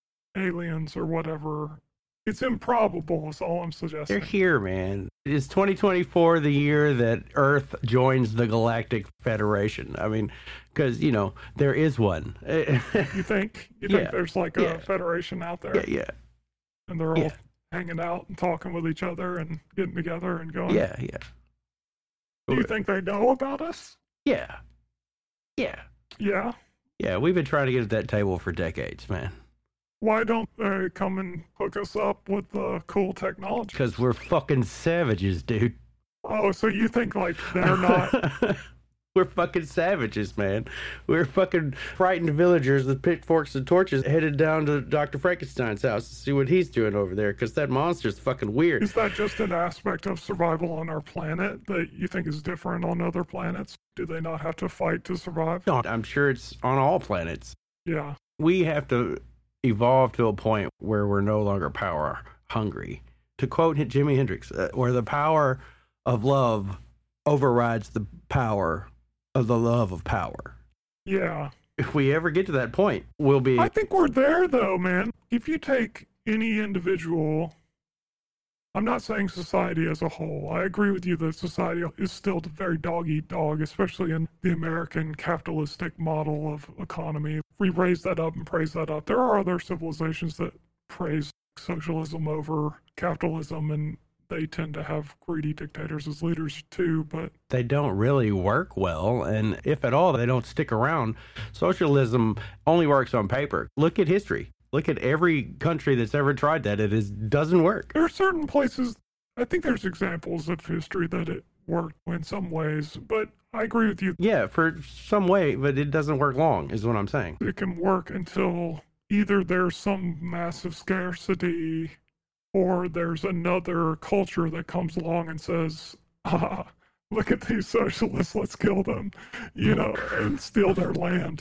Speaker 3: aliens or whatever, it's improbable is all I'm suggesting.
Speaker 2: They're here, man. Is twenty twenty-four the year that Earth joins the Galactic Federation? I mean, because, you know, there is one.
Speaker 3: You think? You think
Speaker 2: Yeah.
Speaker 3: there's like a
Speaker 2: Yeah.
Speaker 3: federation out there?
Speaker 2: Yeah, yeah.
Speaker 3: And they're all
Speaker 2: Yeah.
Speaker 3: hanging out and talking with each other and getting together and going,
Speaker 2: Yeah, yeah.
Speaker 3: do you think they know about us?
Speaker 2: Yeah. Yeah.
Speaker 3: Yeah.
Speaker 2: Yeah, we've been trying to get at that table for decades, man.
Speaker 3: Why don't they come and hook us up with the cool technology?
Speaker 2: Because we're fucking savages, dude.
Speaker 3: Oh, so you think like they're not...
Speaker 2: We're fucking savages, man. We're fucking frightened villagers with pitchforks and torches headed down to Doctor Frankenstein's house to see what he's doing over there, because that monster's fucking weird.
Speaker 3: Is that just an aspect of survival on our planet that you think is different on other planets? Do they not have to fight to survive?
Speaker 2: No, I'm sure it's on all planets.
Speaker 3: Yeah.
Speaker 2: We have to evolve to a point where we're no longer power hungry. To quote Jimi Hendrix, uh, where the power of love overrides the power of the love of power.
Speaker 3: Yeah.
Speaker 2: If we ever get to that point, we'll be...
Speaker 3: I think we're there, though, man. If you take any individual, I'm not saying society as a whole. I agree with you that society is still very dog-eat-dog, especially in the American capitalistic model of economy. We raise that up and praise that up. There are other civilizations that praise socialism over capitalism, and they tend to have greedy dictators as leaders too, but
Speaker 2: they don't really work well, and if at all, they don't stick around. Socialism only works on paper. Look at history. Look at every country that's ever tried that. It is, doesn't work.
Speaker 3: There are certain places, I think there's examples of history that it worked in some ways, but I agree with you.
Speaker 2: Yeah, for some way, but it doesn't work long, is what I'm saying.
Speaker 3: It can work until either there's some massive scarcity or there's another culture that comes along and says, ah, look at these socialists, let's kill them, you know, and steal their land.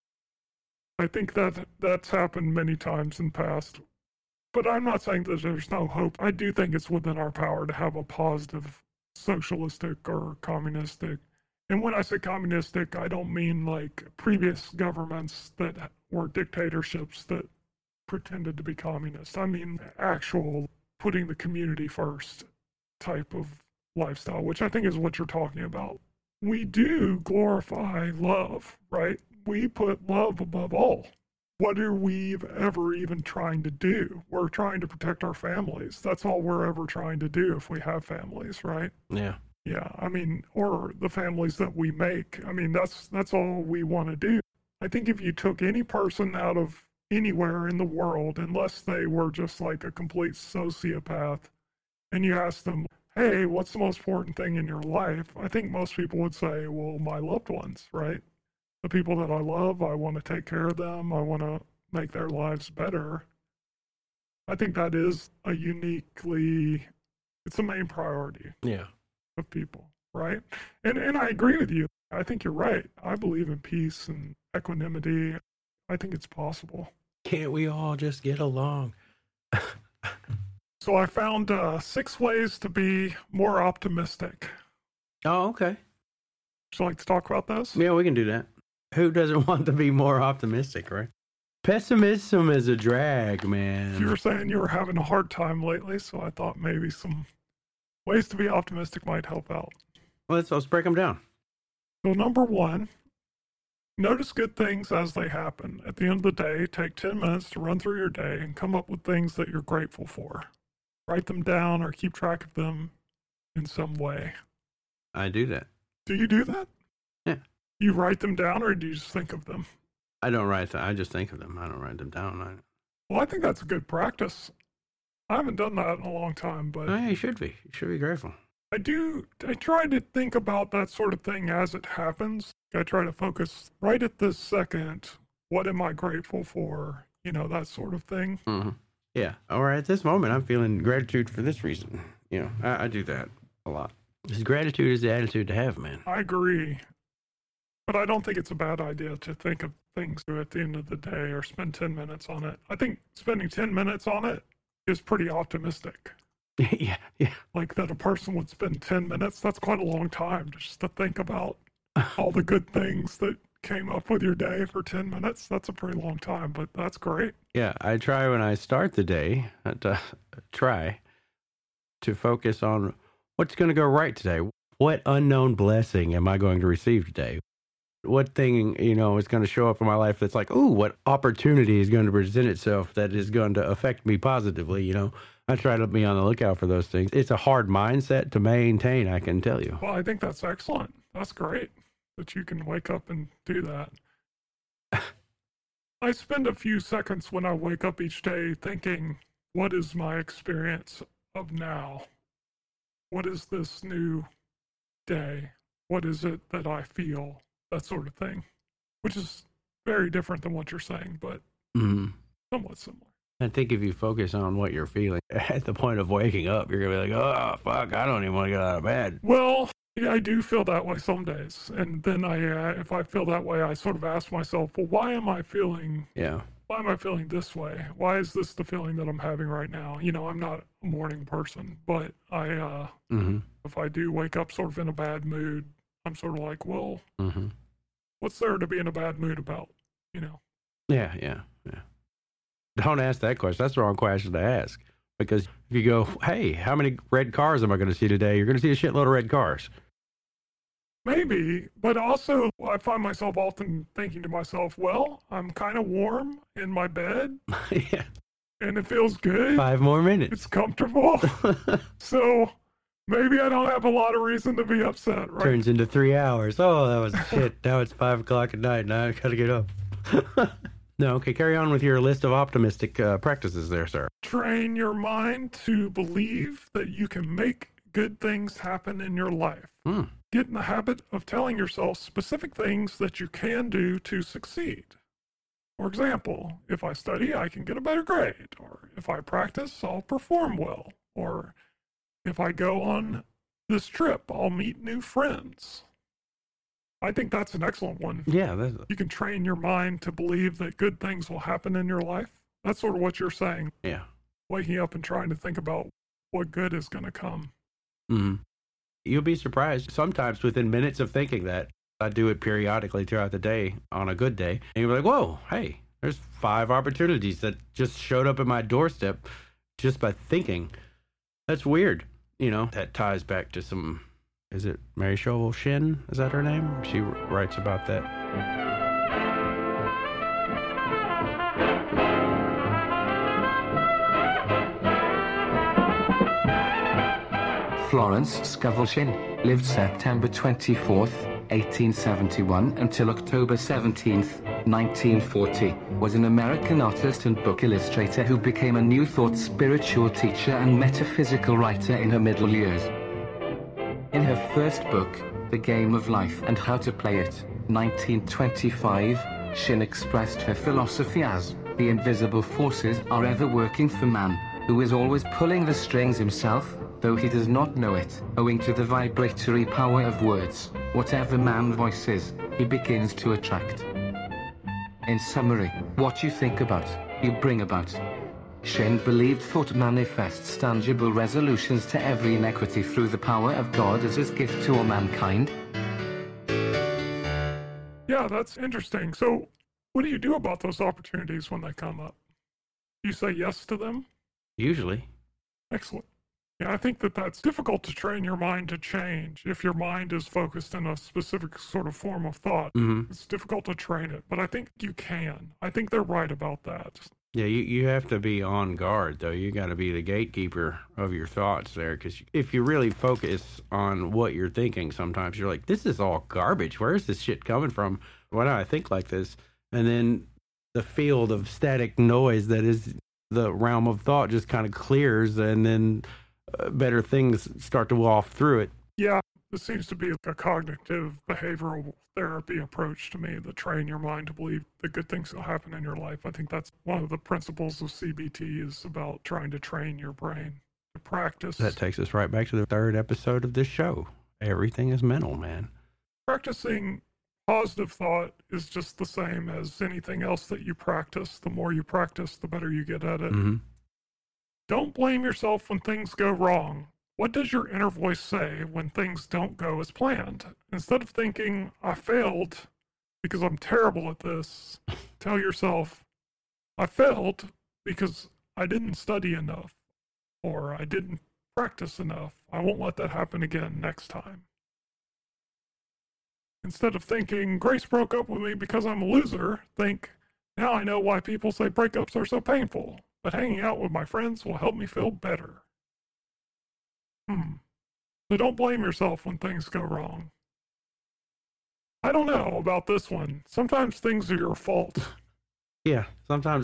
Speaker 3: I think that that's happened many times in the past. But I'm not saying that there's no hope. I do think it's within our power to have a positive socialistic or communistic. And when I say communistic, I don't mean like previous governments that were dictatorships that pretended to be communist. I mean actual putting the community first type of lifestyle, which I think is what you're talking about. We do glorify love, right? We put love above all. What are we ever even trying to do? We're trying to protect our families. That's all we're ever trying to do if we have families, right?
Speaker 2: Yeah.
Speaker 3: Yeah, I mean, or the families that we make. I mean, that's that's all we want to do. I think if you took any person out of anywhere in the world, unless they were just like a complete sociopath, and you ask them, hey, what's the most important thing in your life? I think most people would say, well, my loved ones, right? The people that I love, I want to take care of them. I want to make their lives better. I think that is a uniquely, it's a main priority.
Speaker 2: Yeah.
Speaker 3: Of people, right? And and I agree with you. I think you're right. I believe in peace and equanimity. I think it's possible.
Speaker 2: Can't we all just get along?
Speaker 3: So I found uh, six ways to be more optimistic.
Speaker 2: Oh, okay.
Speaker 3: Would you like to talk about those?
Speaker 2: Yeah, we can do that. Who doesn't want to be more optimistic, right? Pessimism is a drag, man.
Speaker 3: You were saying you were having a hard time lately, so I thought maybe some ways to be optimistic might help out.
Speaker 2: Well, let's, let's break them down.
Speaker 3: So number one, notice good things as they happen. At the end of the day, take ten minutes to run through your day and come up with things that you're grateful for. Write them down or keep track of them in some way.
Speaker 2: I do that.
Speaker 3: Do you do that?
Speaker 2: Yeah.
Speaker 3: You write them down or do you just think of them?
Speaker 2: I don't write them. I just think of them. I don't write them down. I...
Speaker 3: Well, I think that's a good practice. I haven't done that in a long time, but...
Speaker 2: Oh, yeah, you should be. You should be grateful.
Speaker 3: I do, I try to think about that sort of thing as it happens. I try to focus right at this second. What am I grateful for? You know, that sort of thing.
Speaker 2: Mm-hmm. Yeah. Or at this moment, I'm feeling gratitude for this reason. You know, I, I do that a lot. Because gratitude is the attitude to have, man.
Speaker 3: I agree. But I don't think it's a bad idea to think of things at the end of the day or spend ten minutes on it. I think spending ten minutes on it is pretty optimistic.
Speaker 2: yeah, yeah.
Speaker 3: Like that a person would spend ten minutes, that's quite a long time just to think about all the good things that came up with your day for ten minutes. That's a pretty long time, but that's great.
Speaker 2: Yeah, I try when I start the day, to try to focus on what's going to go right today. What unknown blessing am I going to receive today? What thing, you know, is going to show up in my life that's like, ooh, what opportunity is going to present itself that is going to affect me positively, you know? I try to be on the lookout for those things. It's a hard mindset to maintain, I can tell you.
Speaker 3: Well, I think that's excellent. That's great that you can wake up and do that. I spend a few seconds when I wake up each day thinking, what is my experience of now? What is this new day? What is it that I feel? That sort of thing, which is very different than what you're saying, but
Speaker 2: mm-hmm.
Speaker 3: somewhat similar.
Speaker 2: I think if you focus on what you're feeling at the point of waking up, you're going to be like, oh, fuck, I don't even want to get out of bed.
Speaker 3: Well, yeah, I do feel that way some days. And then I, uh, if I feel that way, I sort of ask myself, well, why am I feeling,
Speaker 2: yeah.
Speaker 3: why am I feeling this way? Why is this the feeling that I'm having right now? You know, I'm not a morning person, but I, uh,
Speaker 2: mm-hmm.
Speaker 3: if I do wake up sort of in a bad mood, I'm sort of like, well,
Speaker 2: mm-hmm.
Speaker 3: what's there to be in a bad mood about, you know?
Speaker 2: Yeah, yeah, yeah. Don't ask that question. That's the wrong question to ask. Because if you go, hey, how many red cars am I going to see today? You're going to see a shitload of red cars.
Speaker 3: Maybe, but also I find myself often thinking to myself, well, I'm kind of warm in my bed.
Speaker 2: yeah.
Speaker 3: And it feels good.
Speaker 2: Five more minutes.
Speaker 3: It's comfortable. So... maybe I don't have a lot of reason to be upset, right?
Speaker 2: Turns into three hours. Oh, that was shit. Now it's five o'clock at night. Now I gotta get up. No, okay, carry on with your list of optimistic uh, practices there, sir.
Speaker 3: Train your mind to believe that you can make good things happen in your life.
Speaker 2: Hmm.
Speaker 3: Get in the habit of telling yourself specific things that you can do to succeed. For example, if I study, I can get a better grade. Or if I practice, I'll perform well. Or if I go on this trip, I'll meet new friends. I think that's an excellent one.
Speaker 2: Yeah. That's...
Speaker 3: you can train your mind to believe that good things will happen in your life. That's sort of what you're saying.
Speaker 2: Yeah.
Speaker 3: Waking up and trying to think about what good is going to come.
Speaker 2: Mm-hmm. You'll be surprised. Sometimes within minutes of thinking that, I do it periodically throughout the day on a good day. And you'll be like, whoa, hey, there's five opportunities that just showed up at my doorstep just by thinking. That's weird. You know, that ties back to some, is it Mary Shovell Shin? Is that her name? She writes about that.
Speaker 1: Florence Scovel Shinn lived September twenty-fourth, eighteen seventy-one until October seventeenth, nineteen forty, was an American artist and book illustrator who became a New Thought spiritual teacher and metaphysical writer in her middle years. In her first book, The Game of Life and How to Play It, nineteen twenty-five, Shin expressed her philosophy as, the invisible forces are ever working for man, who is always pulling the strings himself, though he does not know it, owing to the vibratory power of words. Whatever man voices, he begins to attract. In summary, what you think about, you bring about. Shin believed thought manifests tangible resolutions to every inequity through the power of God as his gift to all mankind.
Speaker 3: Yeah, that's interesting. So, what do you do about those opportunities when they come up? Do you say yes to them?
Speaker 2: Usually.
Speaker 3: Excellent. Yeah, I think that that's difficult to train your mind to change. If your mind is focused in a specific sort of form of thought,
Speaker 2: mm-hmm.
Speaker 3: It's difficult to train it. But I think you can. I think they're right about that.
Speaker 2: Yeah, you, you have to be on guard, though. You got to be the gatekeeper of your thoughts there, because if you really focus on what you're thinking, sometimes you're like, this is all garbage. Where is this shit coming from? Why do I think like this? And then the field of static noise that is the realm of thought just kind of clears, and then uh, better things start to walk through it.
Speaker 3: Yeah, this seems to be a cognitive behavioral therapy approach to me, that train your mind to believe that good things will happen in your life. I think that's one of the principles of C B T, is about trying to train your brain to practice.
Speaker 2: That takes us right back to the third episode of this show. Everything is mental, man.
Speaker 3: Practicing positive thought is just the same as anything else that you practice. The more you practice, the better you get at it.
Speaker 2: Mm-hmm.
Speaker 3: Don't blame yourself when things go wrong. What does your inner voice say when things don't go as planned? Instead of thinking, I failed because I'm terrible at this, tell yourself, I failed because I didn't study enough, or I didn't practice enough. I won't let that happen again next time. Instead of thinking, Grace broke up with me because I'm a loser, think, now I know why people say breakups are so painful, but hanging out with my friends will help me feel better. Hmm. So don't blame yourself when things go wrong. I don't know about this one. Sometimes things are your fault.
Speaker 2: Yeah, sometimes.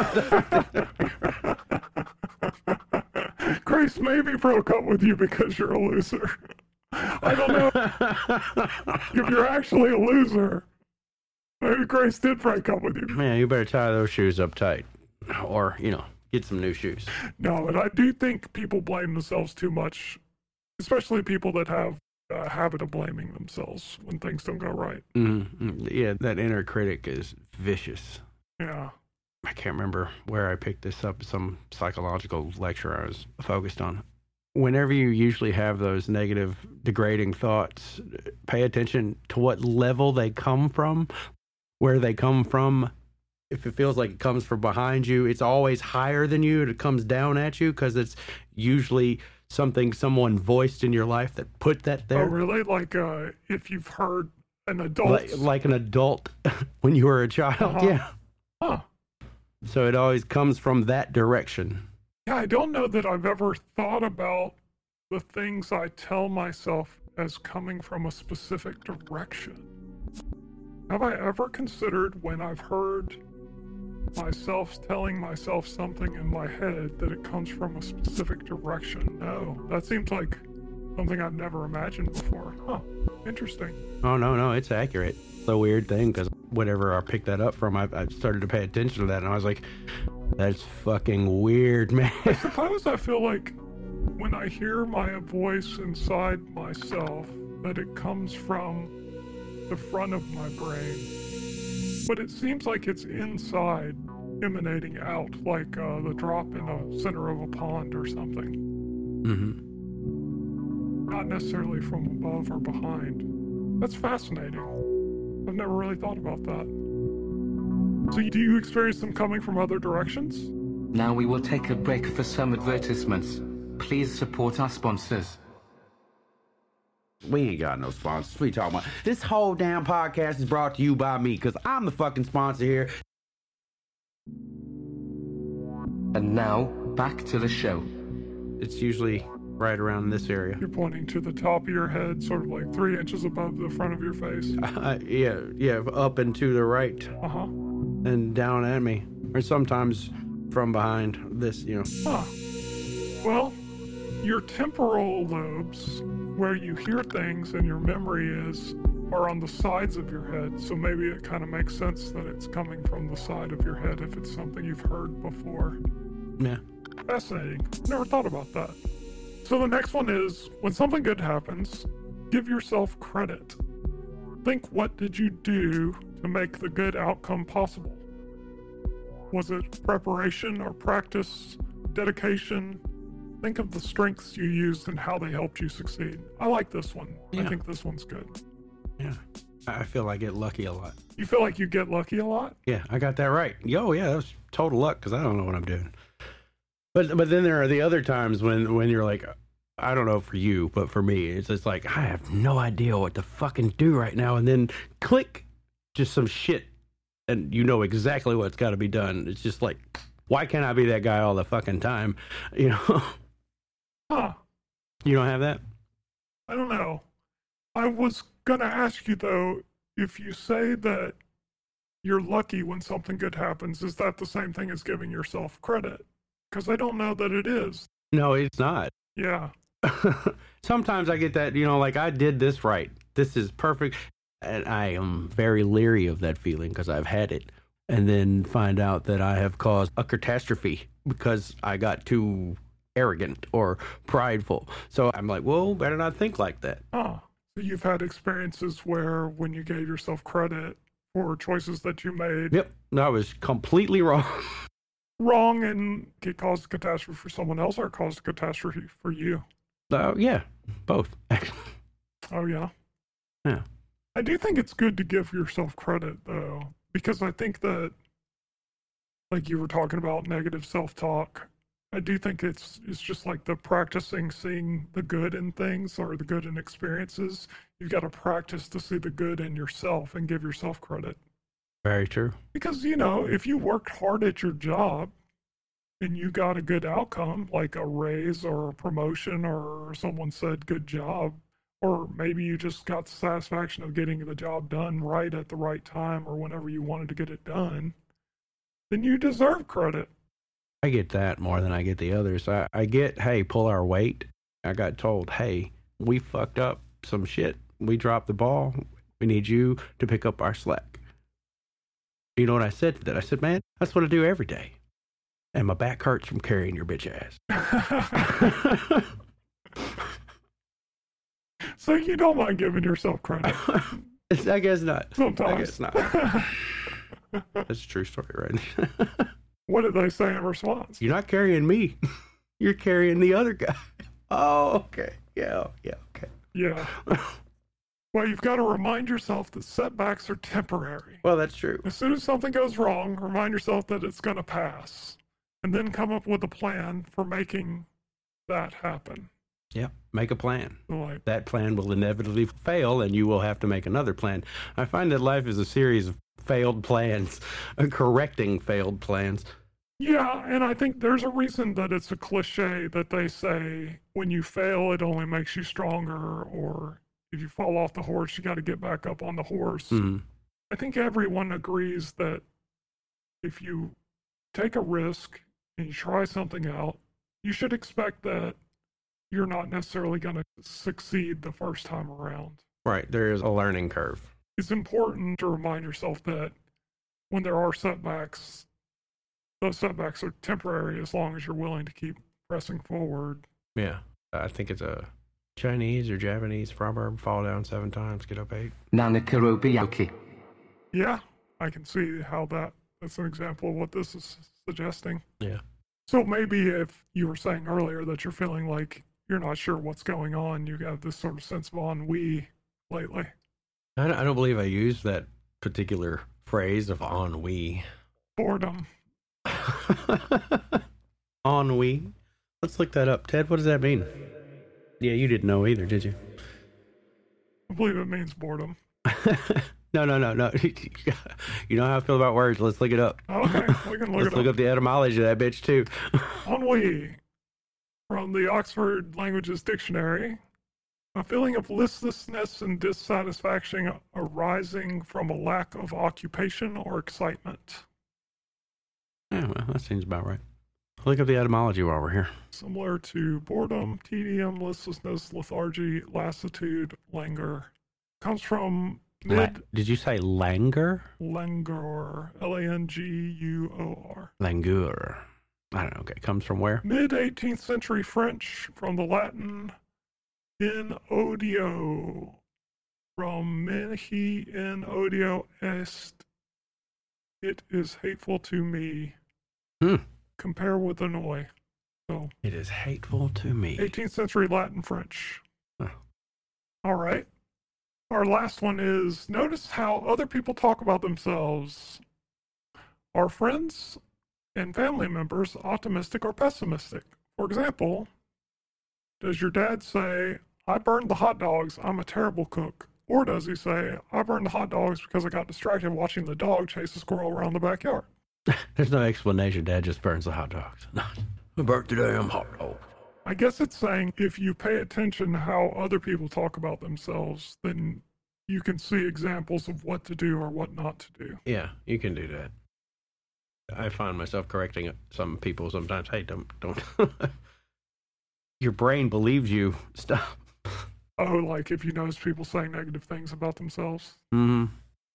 Speaker 3: Grace maybe broke up with you because you're a loser. I don't know if you're actually a loser. Maybe Grace did break up with you.
Speaker 2: Man, you better tie those shoes up tight. Or, you know, get some new shoes.
Speaker 3: No, and I do think people blame themselves too much, especially people that have a habit of blaming themselves when things don't go right.
Speaker 2: Mm-hmm. Yeah, that inner critic is vicious.
Speaker 3: Yeah.
Speaker 2: I can't remember where I picked this up, some psychological lecture I was focused on. Whenever you usually have those negative, degrading thoughts, pay attention to what level they come from, where they come from. If it feels like it comes from behind you, it's always higher than you, and it comes down at you because it's usually something someone voiced in your life that put that there.
Speaker 3: Oh, really? Like uh, if you've heard an adult...
Speaker 2: Like, like an adult when you were a child,
Speaker 3: uh-huh.
Speaker 2: yeah.
Speaker 3: Huh.
Speaker 2: So it always comes from that direction.
Speaker 3: Yeah, I don't know that I've ever thought about the things I tell myself as coming from a specific direction. Have I ever considered when I've heard myself telling myself something in my head that it comes from a specific direction? No, that seems like something I've never imagined before. Huh, interesting.
Speaker 2: Oh, no, no, it's accurate. It's a weird thing because whatever I picked that up from, I, I started to pay attention to that, and I was like, that's fucking weird, man.
Speaker 3: I suppose I feel like when I hear my voice inside myself, that it comes from the front of my brain. But it seems like it's inside, emanating out, like uh, the drop in the center of a pond or something.
Speaker 2: Mm-hmm.
Speaker 3: Not necessarily from above or behind. That's fascinating. I've never really thought about that. So do you experience them coming from other directions?
Speaker 1: Now we will take a break for some advertisements. Please support our sponsors.
Speaker 2: We ain't got no sponsors. What are you talking about? This whole damn podcast is brought to you by me, because I'm the fucking sponsor here.
Speaker 1: And now, back to the show.
Speaker 2: It's usually right around this area.
Speaker 3: You're pointing to the top of your head, sort of like three inches above the front of your face.
Speaker 2: Uh, yeah, yeah, up and to the right.
Speaker 3: Uh-huh.
Speaker 2: And down at me. Or sometimes from behind this, you know.
Speaker 3: Huh. Well, your temporal lobes, where you hear things and your memory is, are on the sides of your head. So maybe it kind of makes sense that it's coming from the side of your head if it's something you've heard before.
Speaker 2: Yeah.
Speaker 3: Fascinating. Never thought about that. So the next one is, when something good happens, give yourself credit. Think, what did you do to make the good outcome possible? Was it preparation or practice, dedication? Think of the strengths you used and how they helped you succeed. I like this one.
Speaker 2: Yeah.
Speaker 3: I think this one's good.
Speaker 2: Yeah. I feel like I get lucky a lot.
Speaker 3: You feel like you get lucky a lot?
Speaker 2: Yeah, I got that right. Yo, yeah, that was total luck because I don't know what I'm doing. But but then there are the other times when, when you're like, I don't know for you, but for me, it's just like, I have no idea what to fucking do right now. And then click, just some shit. And you know exactly what's got to be done. It's just like, why can't I be that guy all the fucking time? You know?
Speaker 3: Huh.
Speaker 2: You don't have that?
Speaker 3: I don't know. I was going to ask you, though, if you say that you're lucky when something good happens, is that the same thing as giving yourself credit? Because I don't know that it is.
Speaker 2: No, it's not.
Speaker 3: Yeah.
Speaker 2: Sometimes I get that, you know, like I did this right. This is perfect. And I am very leery of that feeling because I've had it. And then find out that I have caused a catastrophe because I got too arrogant or prideful. So I'm like, well, better not think like that.
Speaker 3: Oh, so you've had experiences where when you gave yourself credit for choices that you made.
Speaker 2: Yep. I was completely wrong.
Speaker 3: Wrong, and it caused a catastrophe for someone else, or it caused a catastrophe for you?
Speaker 2: Uh, yeah, both.
Speaker 3: Oh, yeah?
Speaker 2: Yeah.
Speaker 3: I do think it's good to give yourself credit, though, because I think that, like you were talking about negative self-talk, I do think it's it's just like the practicing seeing the good in things or the good in experiences. You've got to practice to see the good in yourself and give yourself credit.
Speaker 2: Very true.
Speaker 3: Because, you know, if you worked hard at your job and you got a good outcome, like a raise or a promotion, or someone said good job, or maybe you just got the satisfaction of getting the job done right at the right time or whenever you wanted to get it done, then you deserve credit.
Speaker 2: I get that more than I get the others. I, I get, hey, pull our weight. I got told, hey, we fucked up some shit. We dropped the ball. We need you to pick up our slack. You know what I said to that? I said, man, that's what I do every day. And my back hurts from carrying your bitch ass.
Speaker 3: So you don't mind giving yourself credit?
Speaker 2: I guess not.
Speaker 3: Sometimes.
Speaker 2: I guess not. That's a true story, right?
Speaker 3: What did they say in response?
Speaker 2: You're not carrying me. You're carrying the other guy. Oh, okay. Yeah, yeah, okay.
Speaker 3: Yeah. Well, you've got to remind yourself that setbacks are temporary.
Speaker 2: Well, that's true.
Speaker 3: As soon as something goes wrong, remind yourself that it's going to pass. And then come up with a plan for making that happen.
Speaker 2: Yeah, make a plan.
Speaker 3: Like,
Speaker 2: that plan will inevitably fail, and you will have to make another plan. I find that life is a series of failed plans, uh, correcting failed plans.
Speaker 3: Yeah, and I think there's a reason that it's a cliche that they say when you fail, it only makes you stronger, or if you fall off the horse, you got to get back up on the horse.
Speaker 2: Mm-hmm.
Speaker 3: I think everyone agrees that if you take a risk and you try something out, you should expect that you're not necessarily going to succeed the first time around.
Speaker 2: Right, there is a learning curve.
Speaker 3: It's important to remind yourself that when there are setbacks, those setbacks are temporary as long as you're willing to keep pressing forward.
Speaker 2: Yeah, I think it's a Chinese or Japanese proverb, fall down seven times, get up eight.
Speaker 1: Nanakarobiyoki.
Speaker 3: Yeah, I can see how that, that's an example of what this is suggesting.
Speaker 2: Yeah.
Speaker 3: So maybe if you were saying earlier that you're feeling like you're not sure what's going on, you have this sort of sense of ennui lately.
Speaker 2: I don't, I don't believe I used that particular phrase of ennui.
Speaker 3: Boredom.
Speaker 2: Ennui. Let's look that up. Ted, what does that mean? Yeah, you didn't know either, did you?
Speaker 3: I believe it means boredom.
Speaker 2: no, no, no, no. You know how I feel about words. Let's look it up.
Speaker 3: Okay, we can look
Speaker 2: Let's
Speaker 3: it
Speaker 2: look
Speaker 3: up.
Speaker 2: up the etymology of that bitch, too.
Speaker 3: Ennui. From the Oxford Languages Dictionary, a feeling of listlessness and dissatisfaction arising from a lack of occupation or excitement.
Speaker 2: Yeah, well, that seems about right. Look up the etymology while we're here.
Speaker 3: Similar to boredom, tedium, listlessness, lethargy, lassitude, languor. Comes from mid...
Speaker 2: La- did you say languor?
Speaker 3: Languor. L A N G U O R.
Speaker 2: Languor. I don't know. Okay. Comes from where?
Speaker 3: Mid-eighteenth century French, from the Latin in odio. From mihi in odio est. It is hateful to me.
Speaker 2: Hmm.
Speaker 3: Compare with annoy. So
Speaker 2: it is hateful to me.
Speaker 3: eighteenth century Latin French.
Speaker 2: Huh.
Speaker 3: All right. Our last one is, notice how other people talk about themselves. Are friends and family members optimistic or pessimistic? For example, does your dad say, I burned the hot dogs, I'm a terrible cook? Or does he say, I burned the hot dogs because I got distracted watching the dog chase a squirrel around the backyard?
Speaker 2: There's no explanation. Dad just burns the hot dogs. I burnt the damn hot dog.
Speaker 3: I guess it's saying if you pay attention to how other people talk about themselves, then you can see examples of what to do or what not to do.
Speaker 2: Yeah, you can do that. I find myself correcting some people sometimes. Hey, don't, don't. Your brain believes you. Stop.
Speaker 3: Oh, like if you notice people saying negative things about themselves?
Speaker 2: Mm-hmm.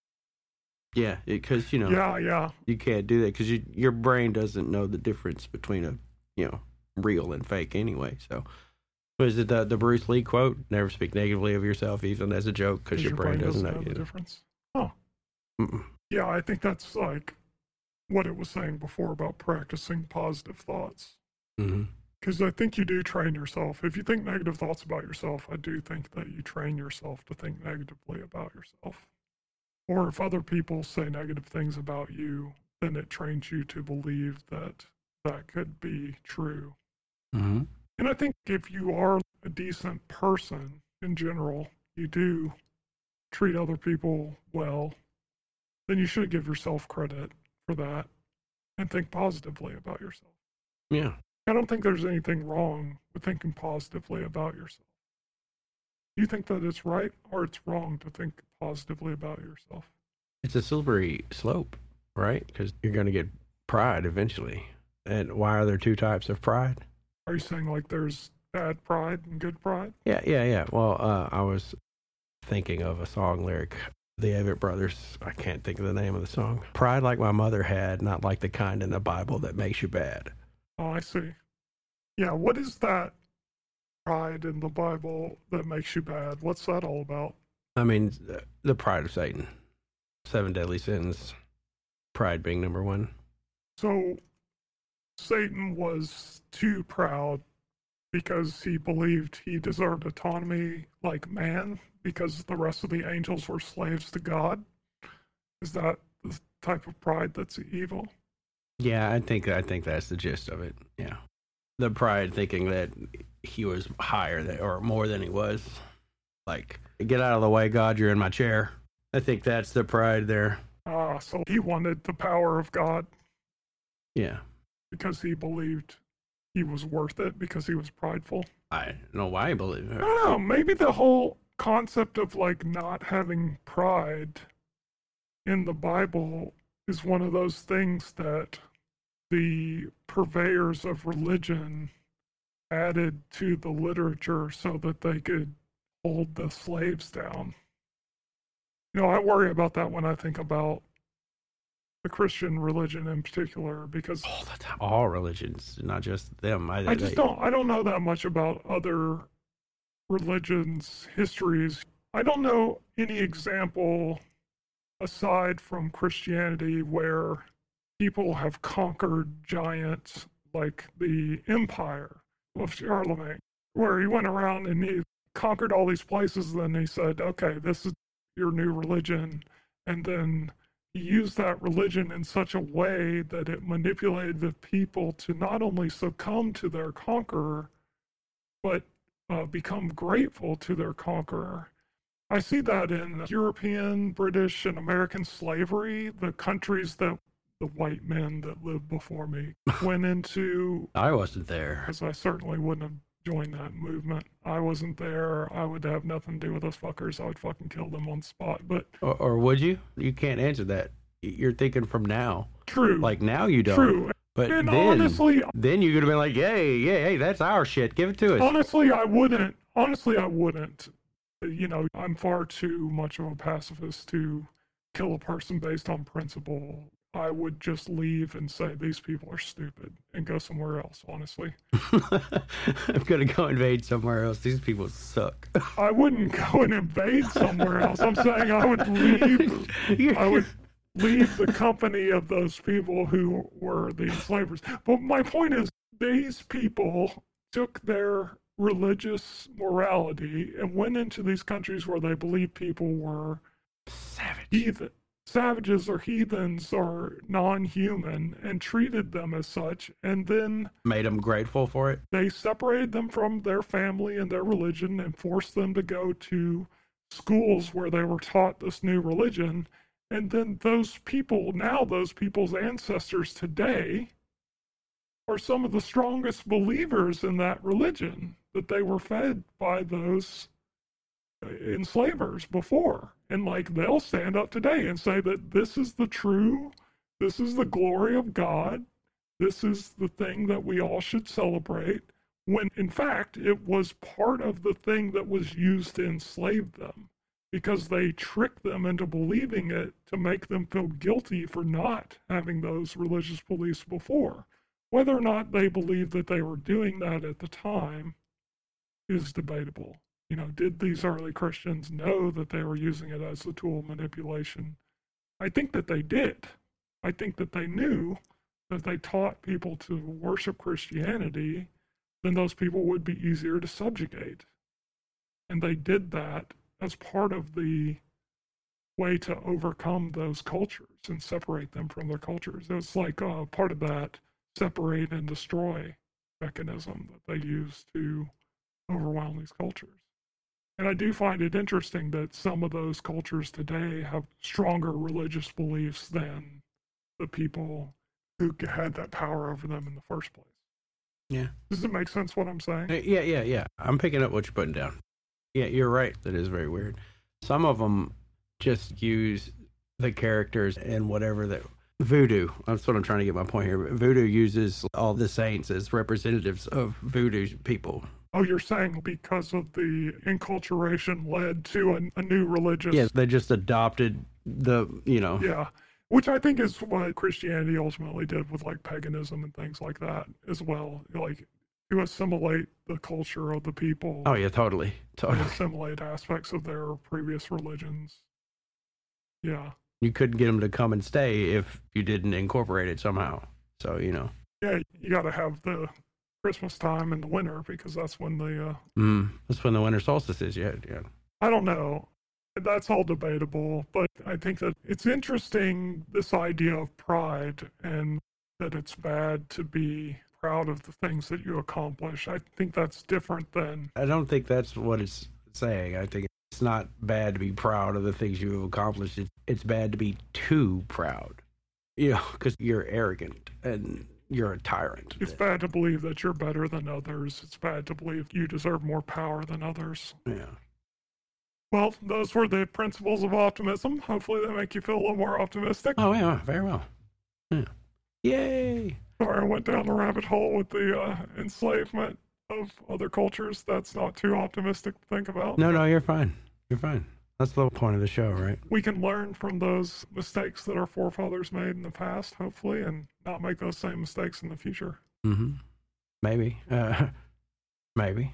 Speaker 2: Yeah, because, you know.
Speaker 3: Yeah, yeah.
Speaker 2: You can't do that because you, your brain doesn't know the difference between a, you know, real and fake anyway. So, what is it, the, the Bruce Lee quote? Never speak negatively of yourself, even as a joke, because your, your brain, brain doesn't, doesn't know,
Speaker 3: know the
Speaker 2: know.
Speaker 3: difference. Oh.
Speaker 2: Mm-mm.
Speaker 3: Yeah, I think that's like what it was saying before about practicing positive thoughts.
Speaker 2: Mm-hmm.
Speaker 3: Because I think you do train yourself. If you think negative thoughts about yourself, I do think that you train yourself to think negatively about yourself. Or if other people say negative things about you, then it trains you to believe that that could be true.
Speaker 2: Mm-hmm.
Speaker 3: And I think if you are a decent person in general, you do treat other people well, then you should give yourself credit for that and think positively about yourself.
Speaker 2: Yeah.
Speaker 3: I don't think there's anything wrong with thinking positively about yourself. Do you think that it's right or it's wrong to think positively about yourself?
Speaker 2: It's a slippery slope, right? Because you're going to get pride eventually. And why are there two types of pride?
Speaker 3: Are you saying like there's bad pride and good pride?
Speaker 2: Yeah, yeah, yeah. Well, uh, I was thinking of a song lyric. The Avett Brothers, I can't think of the name of the song. Pride like my mother had, not like the kind in the Bible that makes you bad.
Speaker 3: Oh, I see. Yeah, what is that pride in the Bible that makes you bad? What's that all about?
Speaker 2: I mean, the pride of Satan. Seven deadly sins. Pride being number one.
Speaker 3: So, Satan was too proud because he believed he deserved autonomy like man because the rest of the angels were slaves to God. Is that the type of pride that's evil?
Speaker 2: Yeah, I think I think that's the gist of it. Yeah. The pride thinking that he was higher than, or more than he was. Like, get out of the way, God, you're in my chair. I think that's the pride there.
Speaker 3: Ah, so he wanted the power of God.
Speaker 2: Yeah.
Speaker 3: Because he believed he was worth it, because he was prideful.
Speaker 2: I don't know why he believed it.
Speaker 3: I don't know, maybe the whole concept of like not having pride in the Bible is one of those things that the purveyors of religion added to the literature so that they could hold the slaves down. You know, I worry about that when I think about the Christian religion in particular, because
Speaker 2: all the time, all religions, not just them. I,
Speaker 3: I just
Speaker 2: they,
Speaker 3: don't. I don't know that much about other religions' histories. I don't know any example aside from Christianity where people have conquered giants like the Empire of Charlemagne, where he went around and he conquered all these places. Then he said, "Okay, this is your new religion," and then he used that religion in such a way that it manipulated the people to not only succumb to their conqueror, but uh, become grateful to their conqueror. I see that in European, British, and American slavery. The countries that the white men that lived before me went into.
Speaker 2: I wasn't there.
Speaker 3: Because I certainly wouldn't have joined that movement. I wasn't there. I would have nothing to do with those fuckers. I would fucking kill them on the spot. But
Speaker 2: Or, or would you? You can't answer that. You're thinking from now.
Speaker 3: True.
Speaker 2: Like now you don't.
Speaker 3: True.
Speaker 2: But
Speaker 3: and
Speaker 2: then,
Speaker 3: honestly,
Speaker 2: then you're gonna be like, "Yay, yeah, hey, that's our shit. Give it to us."
Speaker 3: Honestly, I wouldn't. Honestly, I wouldn't. You know, I'm far too much of a pacifist to kill a person based on principle. I would just leave and say these people are stupid and go somewhere else. Honestly,
Speaker 2: I'm gonna go invade somewhere else. These people suck.
Speaker 3: I wouldn't go and invade somewhere else. I'm saying I would leave. I would. leave the company of those people who were the enslavers. But my point is, these people took their religious morality and went into these countries where they believed people were
Speaker 2: Savage.
Speaker 3: heathen, savages or heathens or non-human, and treated them as such, and then
Speaker 2: Made them grateful for it.
Speaker 3: they separated them from their family and their religion and forced them to go to schools where they were taught this new religion. And then those people, now those people's ancestors today, are some of the strongest believers in that religion that they were fed by those enslavers before. And like, they'll stand up today and say that this is the true, this is the glory of God, this is the thing that we all should celebrate, when in fact it was part of the thing that was used to enslave them. Because they tricked them into believing it to make them feel guilty for not having those religious beliefs before. Whether or not they believed that they were doing that at the time is debatable. You know, did these early Christians know that they were using it as a tool of manipulation? I think that they did. I think that they knew that they taught people to worship Christianity, then those people would be easier to subjugate. And they did that as part of the way to overcome those cultures and separate them from their cultures. It was like uh, part of that separate and destroy mechanism that they use to overwhelm these cultures. And I do find it interesting that some of those cultures today have stronger religious beliefs than the people who had that power over them in the first place.
Speaker 2: Yeah.
Speaker 3: Does it make sense what I'm saying?
Speaker 2: Yeah, yeah, yeah. I'm picking up what you're putting down. Yeah, you're right. That is very weird. Some of them just use the characters and whatever that voodoo. That's what I'm trying to get my point here. Voodoo uses all the saints as representatives of voodoo people.
Speaker 3: Oh, you're saying because of the enculturation led to a, a new religious...
Speaker 2: Yeah, they just adopted the, you know...
Speaker 3: Yeah, which I think is what Christianity ultimately did with, like, paganism and things like that as well. Like, to assimilate the culture of the people.
Speaker 2: Oh, yeah, totally. Totally.
Speaker 3: And assimilate aspects of their previous religions. Yeah.
Speaker 2: You couldn't get them to come and stay if you didn't incorporate it somehow. So, you know.
Speaker 3: Yeah, you got to have the Christmas time in the winter because that's when the... Uh,
Speaker 2: mm, that's when the winter solstice is, yeah, yeah.
Speaker 3: I don't know. That's all debatable, but I think that it's interesting, this idea of pride, and that it's bad to be proud of the things that you accomplish. I think that's different than...
Speaker 2: I don't think that's what it's saying. I think it's not bad to be proud of the things you've accomplished. It's, it's bad to be too proud, you know, because you're arrogant and you're a tyrant.
Speaker 3: It's bad to believe that you're better than others. It's bad to believe you deserve more power than others.
Speaker 2: Yeah.
Speaker 3: Well, those were the principles of optimism. Hopefully they make you feel a little more optimistic.
Speaker 2: Oh, yeah, very well. Yeah. Yay!
Speaker 3: Sorry, I went down the rabbit hole with the uh, enslavement of other cultures. That's not too optimistic to think about.
Speaker 2: No, no, you're fine. You're fine. That's the whole point of the show, right?
Speaker 3: We can learn from those mistakes that our forefathers made in the past, hopefully, and not make those same mistakes in the future.
Speaker 2: Mm-hmm. Maybe. Uh, maybe.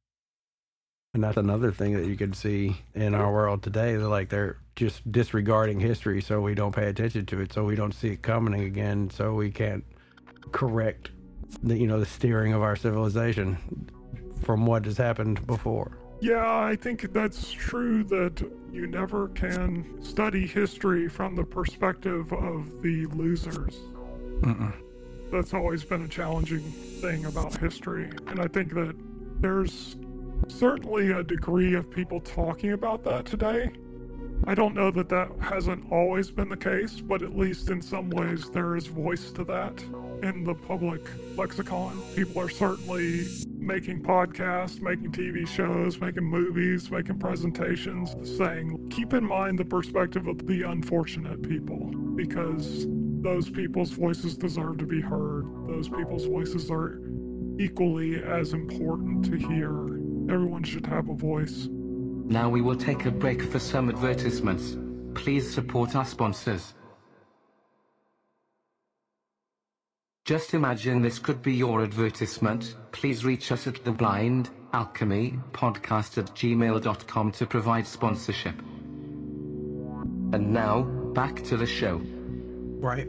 Speaker 2: And that's another thing that you can see in our world today. They're like, they're just disregarding history so we don't pay attention to it, so we don't see it coming again, so we can't correct the, you know, the steering of our civilization from what has happened before.
Speaker 3: Yeah, I think that's true that you never can study history from the perspective of the losers.
Speaker 2: Mm-mm.
Speaker 3: That's always been a challenging thing about history. And I think that there's certainly a degree of people talking about that today, I don't know that that hasn't always been the case, but at least in some ways there is voice to that in the public lexicon. People are certainly making podcasts, making T V shows, making movies, making presentations, saying, keep in mind the perspective of the unfortunate people, because those people's voices deserve to be heard. Those people's voices are equally as important to hear. Everyone should have a voice.
Speaker 1: Now we will take a break for some advertisements. Please support our sponsors. Just imagine this could be your advertisement. Please reach us at the blind alchemy podcast at gmail dot com to provide sponsorship. And now, back to the show.
Speaker 2: Right.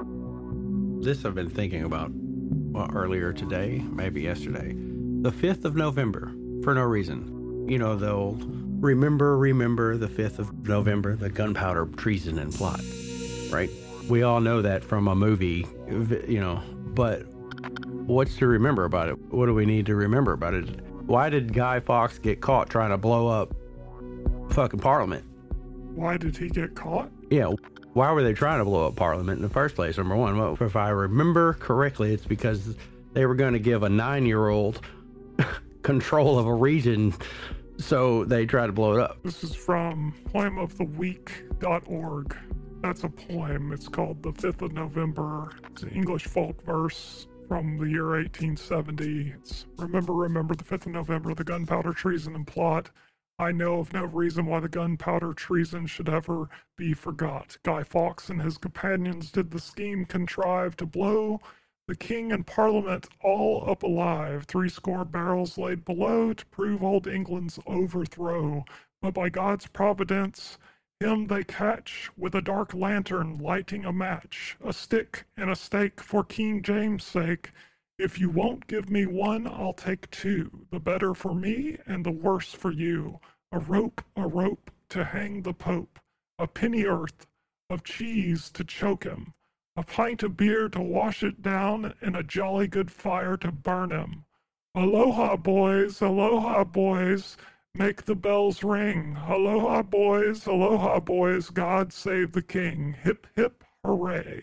Speaker 2: This I've been thinking about well, earlier today, maybe yesterday. The fifth of November, for no reason. You know, they'll remember, remember the fifth of November, the gunpowder treason and plot, right? We all know that from a movie, you know, but what's to remember about it? What do we need to remember about it? Why did Guy Fawkes get caught trying to blow up fucking Parliament?
Speaker 3: Why did he get caught?
Speaker 2: Yeah, why were they trying to blow up Parliament in the first place? Number one, well, if I remember correctly, it's because they were going to give a nine-year-old control of a region, so they tried to blow it up.
Speaker 3: This is from poem of the week dot org. That's a poem. It's called The fifth of November. It's an English folk verse from the year eighteen seventy. It's remember, remember the fifth of November, the gunpowder treason and plot. I know of no reason why the gunpowder treason should ever be forgot. Guy Fawkes and his companions did the scheme contrive to blow the king and parliament all up alive, three score barrels laid below to prove old England's overthrow. But by God's providence, him they catch with a dark lantern lighting a match, a stick and a stake for King James' sake. If you won't give me one, I'll take two, the better for me and the worse for you. A rope, a rope to hang the Pope, a pennyworth of cheese to choke him, a pint of beer to wash it down, and a jolly good fire to burn him. Aloha, boys, aloha, boys, make the bells ring. Aloha, boys, aloha, boys, God save the king. Hip, hip, hooray.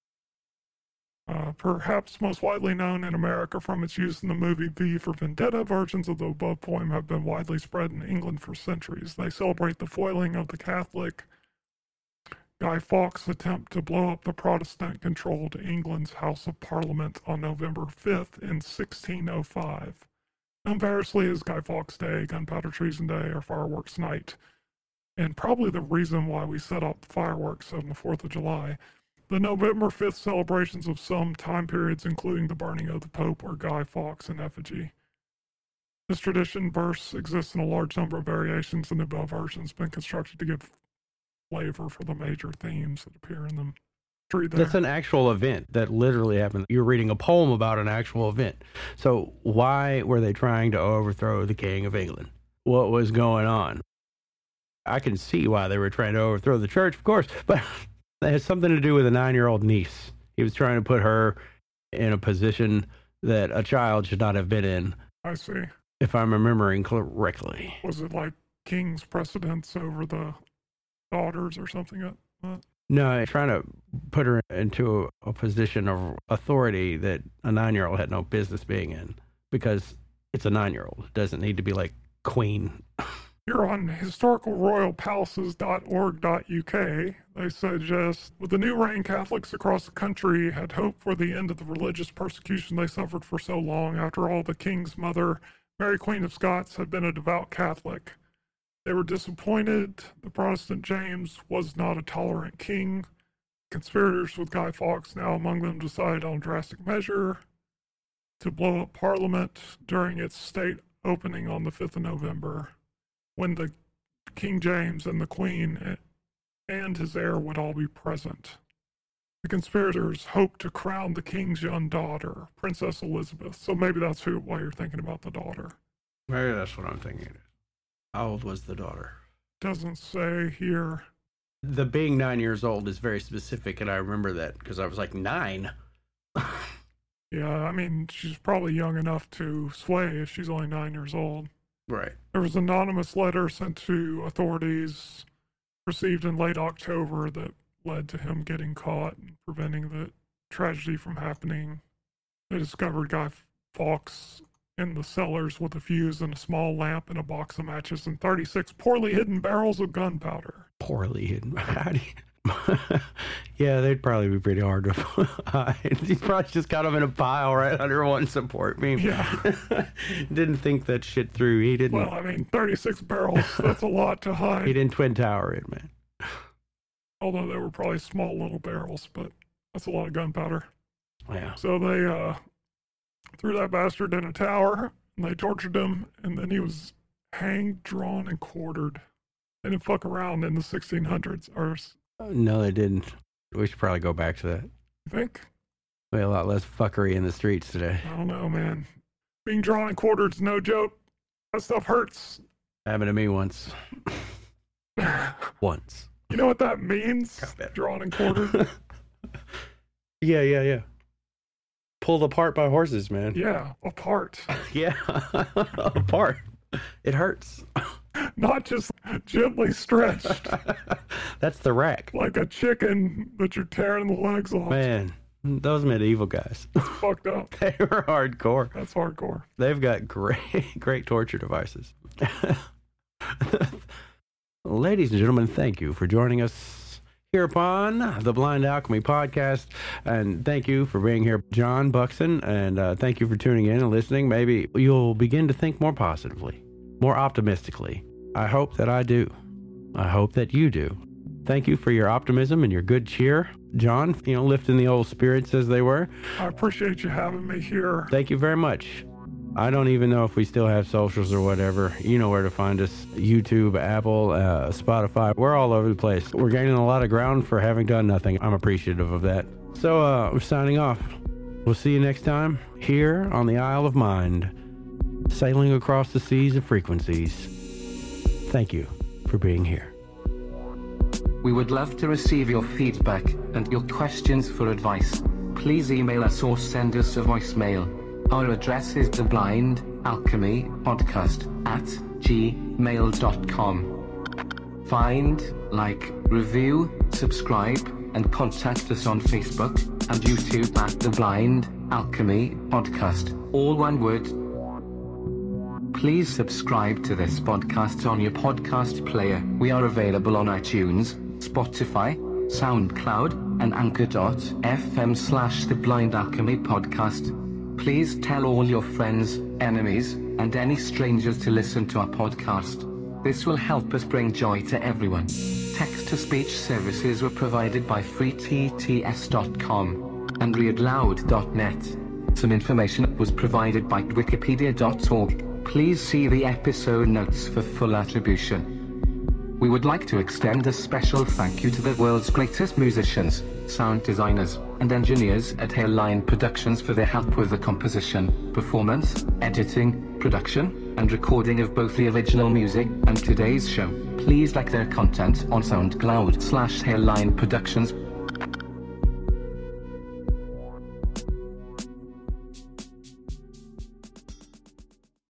Speaker 3: Uh, perhaps most widely known in America from its use in the movie V for Vendetta, versions of the above poem have been widely spread in England for centuries. They celebrate the foiling of the Catholic Guy Fawkes' attempt to blow up the Protestant-controlled England's House of Parliament on November fifth in sixteen oh five. Known variously as Guy Fawkes Day, Gunpowder Treason Day, or Fireworks Night, and probably the reason why we set up fireworks on the fourth of July. The November fifth celebrations of some time periods, including the burning of the Pope, are Guy Fawkes in effigy. This tradition verse exists in a large number of variations, and the above version has been constructed to give flavor for the major themes that appear in them.
Speaker 2: That's an actual event that literally happened. You're reading a poem about an actual event. So why were they trying to overthrow the King of England? What was going on? I can see why they were trying to overthrow the church, of course, but it has something to do with a nine-year-old niece. He was trying to put her in a position that a child should not have been in.
Speaker 3: I see.
Speaker 2: If I'm remembering correctly.
Speaker 3: Was it like king's precedence over the daughters or something like that?
Speaker 2: No, trying to put her into a, a position of authority that a nine-year-old had no business being in, because it's a nine-year-old. It doesn't need to be like queen.
Speaker 3: Here on historical royal palaces dot org dot U K, they suggest, with the new reign, Catholics across the country had hoped for the end of the religious persecution they suffered for so long. After all, the king's mother, Mary Queen of Scots, had been a devout Catholic. They were disappointed. The Protestant James was not a tolerant king. Conspirators with Guy Fawkes now among them decided on a drastic measure to blow up Parliament during its state opening on the fifth of November, when the King James and the Queen and his heir would all be present. The conspirators hoped to crown the king's young daughter, Princess Elizabeth. So maybe that's who, why you're thinking about the daughter.
Speaker 2: Maybe that's what I'm thinking. How old was the daughter?
Speaker 3: Doesn't say here.
Speaker 2: The being nine years old is very specific, and I remember that because I was like, nine?
Speaker 3: Yeah, I mean, she's probably young enough to sway if she's only nine years old.
Speaker 2: Right.
Speaker 3: There was an anonymous letter sent to authorities received in late October that led to him getting caught and preventing the tragedy from happening. They discovered Guy Fawkes in the cellars with a fuse and a small lamp and a box of matches and thirty-six poorly hidden barrels of gunpowder.
Speaker 2: Poorly hidden? How do you... Yeah, they'd probably be pretty hard to hide. He probably just got them in a pile right under one support beam.
Speaker 3: Yeah.
Speaker 2: Didn't think that shit through. He didn't...
Speaker 3: Well, I mean, thirty-six barrels, that's a lot to hide.
Speaker 2: He didn't Twin Tower it, man.
Speaker 3: Although they were probably small little barrels, but that's a lot of gunpowder.
Speaker 2: Yeah.
Speaker 3: So they uh, threw that bastard in a tower, and they tortured him, and then he was hanged, drawn, and quartered. They didn't fuck around in the sixteen hundreds. Or,
Speaker 2: no, they didn't. We should probably go back to that.
Speaker 3: You think?
Speaker 2: We have a lot less fuckery in the streets today.
Speaker 3: I don't know, man. Being drawn and quartered's no joke. That stuff hurts.
Speaker 2: Happened to me once. Once.
Speaker 3: You know what that means? Drawn and quartered?
Speaker 2: Yeah, yeah, yeah. Pulled apart by horses, man.
Speaker 3: Yeah, apart.
Speaker 2: Yeah, apart. It hurts.
Speaker 3: Not just gently stretched.
Speaker 2: That's the rack.
Speaker 3: Like a chicken that you're tearing the legs off.
Speaker 2: Man, those medieval guys.
Speaker 3: It's fucked up.
Speaker 2: They were hardcore.
Speaker 3: That's hardcore.
Speaker 2: They've got great, great torture devices. Ladies and gentlemen, thank you for joining us here upon the Blind Alchemy Podcast. And thank you for being here, John Buxton. And uh, thank you for tuning in and listening. Maybe you'll begin to think more positively, more optimistically. I hope that I do. I hope that you do. Thank you for your optimism and your good cheer, John, you know, lifting the old spirits as they were.
Speaker 3: I appreciate you having me here.
Speaker 2: Thank you very much. I don't even know if we still have socials or whatever. You know where to find us. YouTube, Apple, uh, Spotify. We're all over the place. We're gaining a lot of ground for having done nothing. I'm appreciative of that. So uh, I'm signing off. We'll see you next time here on the Isle of Mind, sailing across the seas of frequencies. Thank you for being here.
Speaker 1: We would love to receive your feedback and your questions for advice. Please email us or send us a voicemail. Our address is the blind alchemy podcast at gmail dot com. Find, like, review, subscribe, and contact us on Facebook and YouTube at the Blind Alchemy Podcast. All one word. Please subscribe to this podcast on your podcast player. We are available on iTunes, Spotify, SoundCloud, and Anchor dot f m slash the Blind Alchemy Podcast. Please tell all your friends, enemies, and any strangers to listen to our podcast. This will help us bring joy to everyone. Text-to-speech services were provided by free t t s dot com and read loud dot net. Some information was provided by wikipedia dot org. Please see the episode notes for full attribution. We would like to extend a special thank you to the world's greatest musicians, sound designers, and engineers at Hairline Productions for their help with the composition, performance, editing, production, and recording of both the original music and today's show. Please like their content on SoundCloud slash Hairline Productions.